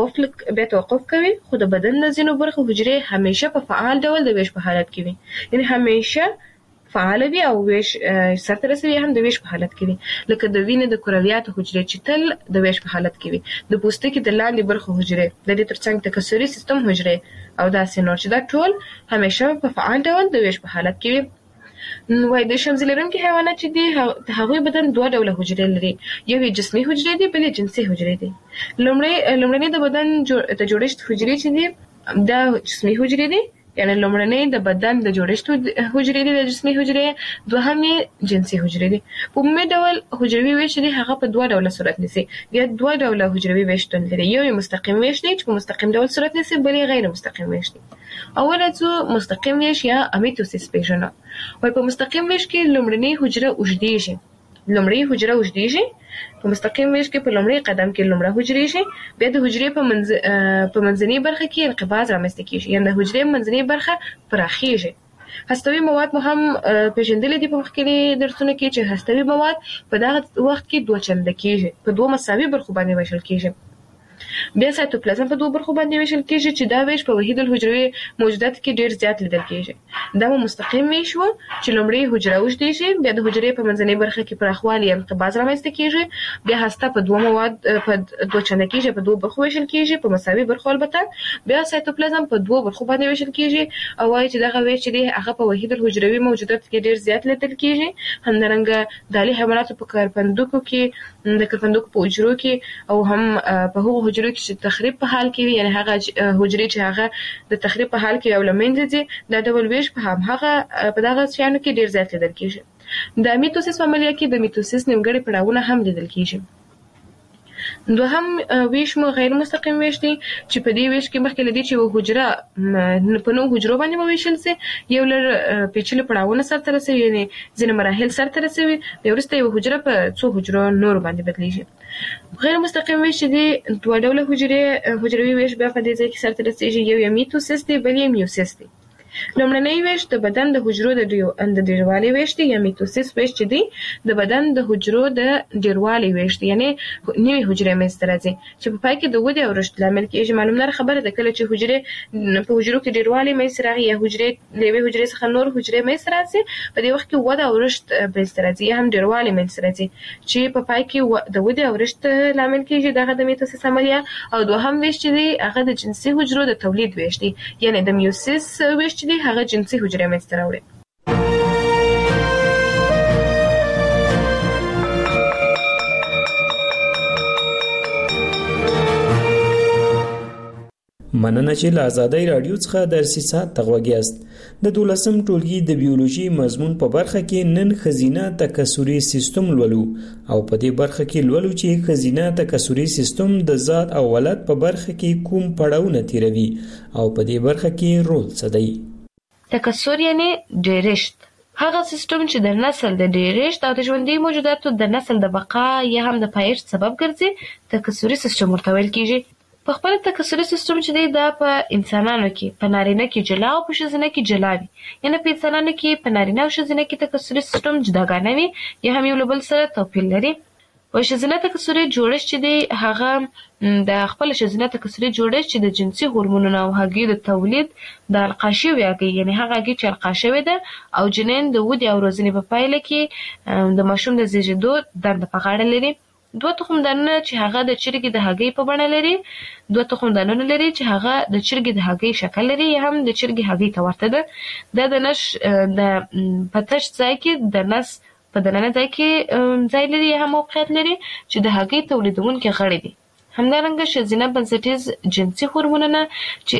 توقف کوي خو د بدن د ځینو برخو حجرې همیشه په فعال ډول د ویش په حالت کې وي. یعنی همیشه فعال وي او ویش سرته رسوي هم د ویش په حالت کې وي. لکه د وینې د کرویاتو حجرې چې تل د ویش په حالت کې وي. د پوستکي د لاندې برخو حجرې د دې ترڅنګ تکثري سیستم حجرې او داسې نور چې دا ټول همیشه په فعال ډول د ویش په حالت کې وي. وای د شمزي لرونکي حیوانات چې دي هغوی بدن دوه ډوله حجرې لري. یو یې جسمي حجرې دي بل یې جنسي حجرې دي. لومړنۍ د بدن د جوړښت حجرې چې دي دا جسمي حجرې دي. یعنی لومړنۍ د بدن د جوړښت حجرې دي د جسمي حجرې دوهمې جنسي حجرې دي. په عمومي ډول حجروي ویش دي هغه په دوه ډوله صورت نیسي. یا دوه ډوله حجروي ویش لري. یو مستقیم ویش دی چې په مستقیم ډول صورت نیسي بل غیر مستقیم ویش دی. اول څو مستقیم ویش یا امیتوسیس پیژنو. وای په مستقیم ویش کې لومړنۍ حجره اوږدیږي. په مستقیم ویش کې په لومړي قدم کې لومړی حجرې شي بیا د حجرې په منځنۍ برخه کې انقباض رامنځته کیږي. یعنی د حجرې منځنۍ برخه پراخیږي. هستوي مواد مو هم پیژندل دي په مخکې درسونو کې چې هستوي مواد په دغه وخت کې دوه چنده کیږي په دوه مساوي برخو باندې ویشل کیږي. بیا سایتوپلازم په دوه برخو باندې ویشل کیږي چې دا ویش په وحید الحجروي موجودات کې ډیر زیات لیدل کیږي. دا مستقیم ویش و چې لومړی حجره اوږدیږي بیا د حجرې په منځنۍ برخه کې پراخوالی انقباض رامنځته کیږي بیا هسته په دوه مواد په دوه چنده کیږي په دوه برخو ویشل کیږي په مساوي برخو البته. بیا سایتوپلازم په دوه برخو باندې ویشل کیږي او وايي چې دغه ویش دی هغه په وحید الحجروي موجودات کې ډیر زیات لیدل کیږي. همدارنګه دالي حیواناتو په کرپندوکو کې د کرپندوکو په حجرو کې او هم په هغو حجرو کې چې تخریب په حال کې وي یعنی هغه حجرې چې هغه د تخریب په حال کې او لمنځه دي دا ډول ویش په هغه په دغه شیانو کې ډیر زیات لیدل کیږي. د میتوسیس عملیه کې د میتوسیس نیمګړي پړاوونه هم لیدل کیږي. دوهم ویش مو غیر مستقیم ویش دی چې په دې ویش کې مخکې لدی چې حجره په نو حجرو باندې ویشل سي یو لر پیچلي پړاوونه سره رسوي یعنی ځینې مراحل سره رسوي بیا وروسته یو حجره په څو حجرو نور باندې بدلیږي. غیر مستقیم ویش دی دوه ډوله حجروي ویش بیا په دې ځای کې سره رسیږي. یو میتوسیس دی بل یې میوسیس دی. لومړنی ویش د بدن د حجرو د ډیروالي ویش دی یا میټوسیس ویش چې دی د بدن د حجرو د ډیروالي ویش دی یعنی نوې حجرې منځته راځي چې په پای کې د ودې او رشد لامل کېږي. معلومه خبره ده کله چې حجرې په حجرو کې ډیروالي منځته راغی یا حجرې لوي حجرې څخه نور حجرې منځته راځي په دې وخت کې وده او رشد منځته راځي یا هم ډیروالي منځته راځي چې په پای کې د ودې او رشد لامل کېږي. دغه د میټوسیس عملیه او دوهم ویش چې دی هغه د جنسي حجرو د تولید ویش دی یعنی د میوسیس ویش چې دی هغه جنسي حجرې منځته راوړي. مننه چې له آزادۍ رادیو څخه درسي ساعت تغوږیاست. د 12م ټولګي د بیولوژي مضمون په برخه کې نن خزینه تکثري سیستم لولو او په دې برخه کې لولو چې خزینه تکثري سیستم د ذات او ولادت په برخه کې کوم پړاوونه تیروي او په دې برخه کې رول څه دی. تکثر یعنی ډیرښت هغه سیستم چې د نسل د ډیرښت او د ژوندۍ موجوداتو د نسل د بقا یا هم د پایښت سبب ګرځي تکثري سیستم ورته ویل کیږي. په خپل تکثري سیستم چې دی دا په انسانانو کې په نارینه کې جلا او په ښځینه کې جلا وي یعنی په انسانانو کې په نارینه او ښځینه کې تکثري سیستم جداګانه وي یا هم یو له بل سره توپیر لري. په ښځینه تکثري جوړښت چې دی هغه د خپل ښځینه تکثري جوړښت چې د جنسي هورمونونو او هګۍ د تولید د القاشي هګۍ یعنی هغه هګۍ چې القاشي ده او جنین د ودې او روزنې په پایله کې د ماشوم د زیږیدو دنده په غاړه لري. دوه تخمدانونه چې هغه د چرګې د هګۍ په بڼه لري دوه تخمدانونه لري چې هغه د چرګې د هګۍ شکل لري یا هم د چرګې هګۍ ته ورته ده. دا د نش د پتش ځای کې د نس په دننه ځای کې ځای لري یا هم موقعیت لري چې د هګۍ تولیدونکي غړي دي. همدارنګه ښځینه بنسټیز جنسي هورمونونه چې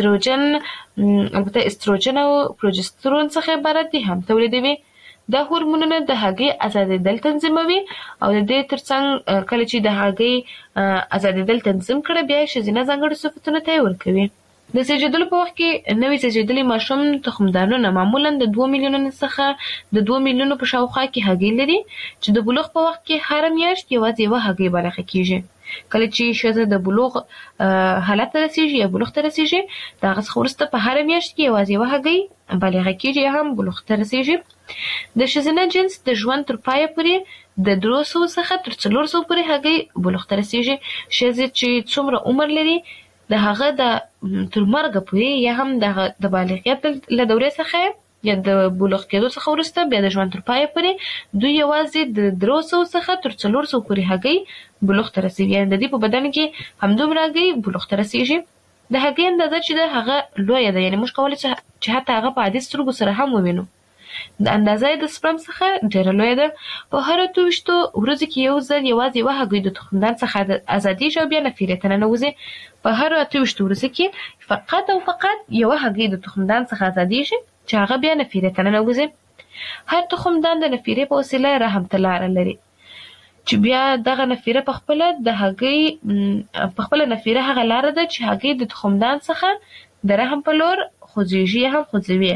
استروجن او پروجسترون څخه عبارت دي هم تولیدوي. دا هورمونونه د هګۍ ازادېدل تنظیموي او د دې ترڅنګ کله چې د هګۍ ازادېدل تنظیم کړي بیا ښځینه ځانګړي صفتونه ته ورکوي. د زیږیدلو په وخت کې نوې زیږیدلې ماشوم تخمدانونه معمولا د 2 میلیونو څخه د 2 میلیونو په شاوخوا کې هګۍ لري چې د بلوغ په وخت کې هر میاشت یوازې یوه هګۍ بالغه کیږي. کله چې ښځه د بلوغ حالت ته رسیږي یا بلوغ ته رسیږي د هغه څخه وروسته په هر میاشت کې یوازې یوه هګۍ بالغه کیږي یا هم بلوغ ته رسیږي. د ښځینه جنس د ژوند تر پایه پورې د 300 څخه تر 400 پورې هګۍ بلوغ ته رسیږي. ښځې چې څومره عمر لري د هغه د تر مرګه پورې یا هم د بالغیت له دورې څخه یا د بلوغ کېدو څخه وروسته بیا د ژوند تر پایه پورې دوی یوازې د 300 څخه تر 400 پورې هګۍ بلوغ ته رسیږي. یعنې د دې په بدن کې همدومره هګۍ بلوغ ته رسیږي. د هګۍ اندازه چې ده هغه لویه ده یعنې موږ کولی چې حتی هغه په عادي سترګو سره هم ووینو. د اندازه د سپرم څخه ډېره لویه ده. په هر 28 ورځو کې یو ځل یوازې یوه هګۍ د تخمدان څخه ازادېږي او بیا نفیرې ته ننوځي. په هر 28 ورځو کې فقط او فقط یوه هګۍ د تخمدان څخه ازادېږي چې هغه بیا نفیرې ته ننوځي. هر تخمدان د نفیرې په وسیله رحم ته لاره لري چې بیا دغه نفیره په خپله د هګۍ په خپله نفیره هغه لاره ده چې هګۍ د تخمدان څخه د رحم په لور خوځېږي یا هم خوځوي.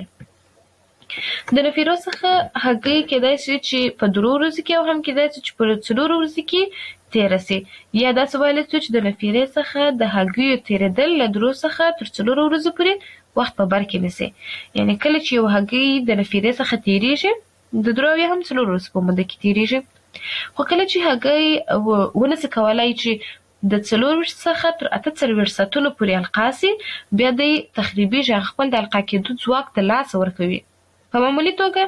د نفیرو څخه هګۍ کېدای شي چې په 3 ورځو کې او هم کېدای شي چې په 4 ورځو کې تېره شي یا داسې ویلی شو چې د نفیرې څخه د هګیو تېرېدل له 3 څخه تر 4 ورځو پورې وخت په بر کې نیسي. یعنې کله چې یو هګۍ د نفیرې څخه تېرېږي د 3 یا هم 4 ورځو په موده کې تېرېږي. خو کله چې هګۍ ونسي کولی چې د 4 څخه تر 48 ساعتونو پورې القا شي بیا دی تخریبېږي هغه خپل د القا کېدو ځواک ته لاس ورکوي. په معمولي توګه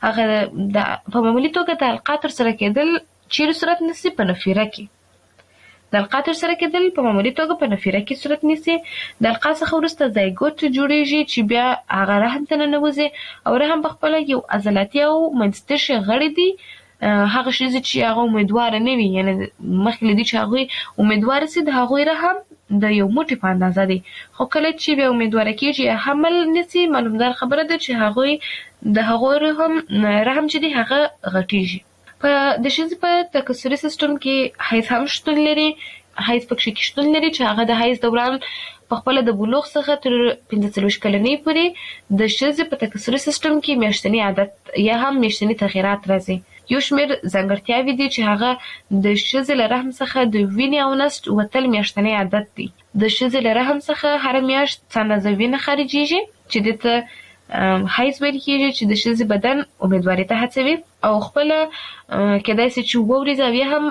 د القا ترسره کېدل چیرې صورت نیسي په نفیره کې. د القا ترسره کېدل په معمولي توګه په نفیره کې صورت نیسي. د القا څخه وروسته زایګوت جوړېږي چې بیا هغه رحم ته ننوځي او رحم په خپله یو عضلاتي او منځتشي غړي دي. هغه ښځې چې هغه امیدواره نه وي یعنې مخکې له دې چې هغوی امیدواره سي د هغوی رحم د یو موټي په اندازه دی. خو کله چې بیا امیدواره کېږي یا حمل نیسي معلومدار خبره ده چې هغوی د هغوی رحم چې دی هغه غټېږي. د ښځې په تکثري سیستم کې حیض هم شتون لري. حیض پکې شتون لري چې هغه د حیض دوران په خپله د بلوغ څخه تر 45 کلنۍ پورې د ښځې په تکثري سیستم کې میاشتني عادت یا هم میاشتني تغیرات راځي. یو شمېر ځانګړتیاوې دي چې هغه د ښځې له رحم څخه د وینې او نسج وتل میاشتنی عادت دی. د ښځې له رحم څخه هره میاشت څه اندازه وینه خارجېږي چې دې ته حیز ویل کېږي چې د ښځې بدن امیدواري ته هڅوي او خپل کېدای شي چې 2 ورځې او یا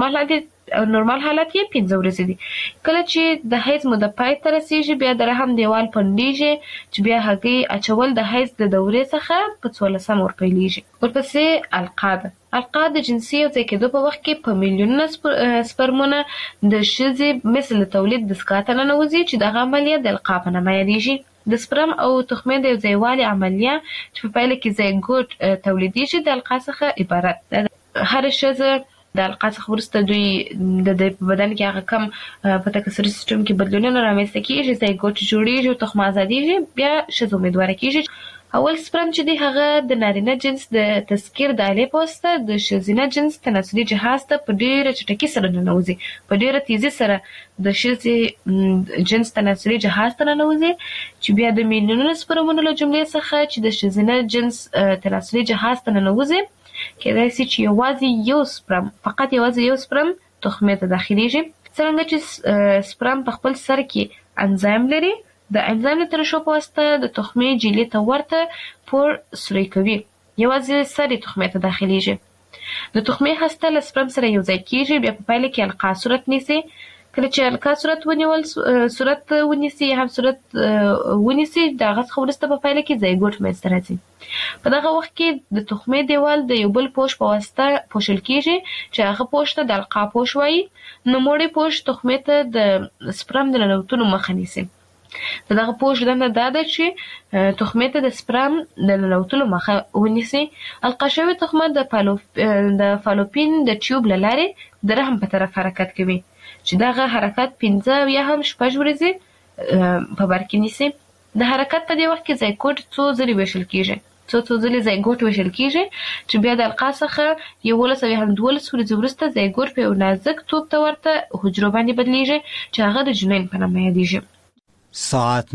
هم نورمال حالت یې 15 ورځې دي. کله چې د حیز مده پای ته رسیږي بیا د رحم دیوال پنډیږي چې بیا هګۍ اچول د حیز د دورې څخه په 14 ورپیلیږي. ورپسې القا د جنسي یو ځای کېدو په وخت کې په میلیونونه سپرمونه د ښځې مثل تولید د سکاته ننوځي چې دغه عملیه د القا په نامه یادیږي. د سپرم او تخمې د یو ځایوالي عملیه چې په پایله کې زایګوټ تولیدیږي د القا څخه عبارت ده. هر ښځه د القا څخه وروسته دوی د بدن کې هغه کم په تکثري سیستم کې بدلونونه رامنځته کېږي، زایګوټ جوړیږي او تخم ازادیږي، بیا ښځه امیدواره کېږي. اول سپرم چې دی هغه د نارینه جنس د تذکیر د آلې په واسطه د ښځینه جنس تناسلي جهاز ته په ډیره چټکۍ سره ننوځي، په ډیره تیزی سره د ښځې جنس تناسلي جهاز ته ننوځي چې بیا د میلیونونو سپرمونو له جملې څخه چې د ښځینه جنس تناسلي جهاز ته ننوځي کېدای شي چې فقط یوازې یو سپرم تخمې ته داخليږي. څنګه چې سپرم په خپل سر کې انزایم لري، د انزایم د ترشح په واسطه د تخمې جیلې ته ورته پور سوري کوي، یوازې سر تخمې ته داخليږي. د تخمې هسته له سپرم سره یو ځای کېږي، بیا په پایله کې القا صورت نیسي. کله چې القا صورت ونیسي هم صورت ونیسي دغه څخه وروسته په پایله کې زایګوټ منځته راځي. په دغه وخت کې د تخمې دیوال د یو بل پوښ په واسطه پوښل کېږي چې هغه پوښ ته د القا پوښ وایي. نوموړی پوښ تخمې ته د سپرم د ننوتلو مخه نیسي. د دغه پوښ دنده دا ده چې تخمې ته د سپرم د ننوتلو مخه ونیسي. القا شوې تخمه د فالوپین د ټیوب له لارې د رحم په طرف حرکت کوي چې دغه حرکت 15 یا هم 6 ورځې په بر کې نیسي. د حرکت په دې وخت کې زایګوټ څو ځلې ویشل کېږي، څو ځلې زایګوټ ویشل کېږي چې بیا د القا څخه 11 یا هم 12 ورځې وروسته زایګوټ په یو نازک توپ ته ورته حجرو باندې بدلیږي چې هغه د جنین په نامه یادیږي. ساعت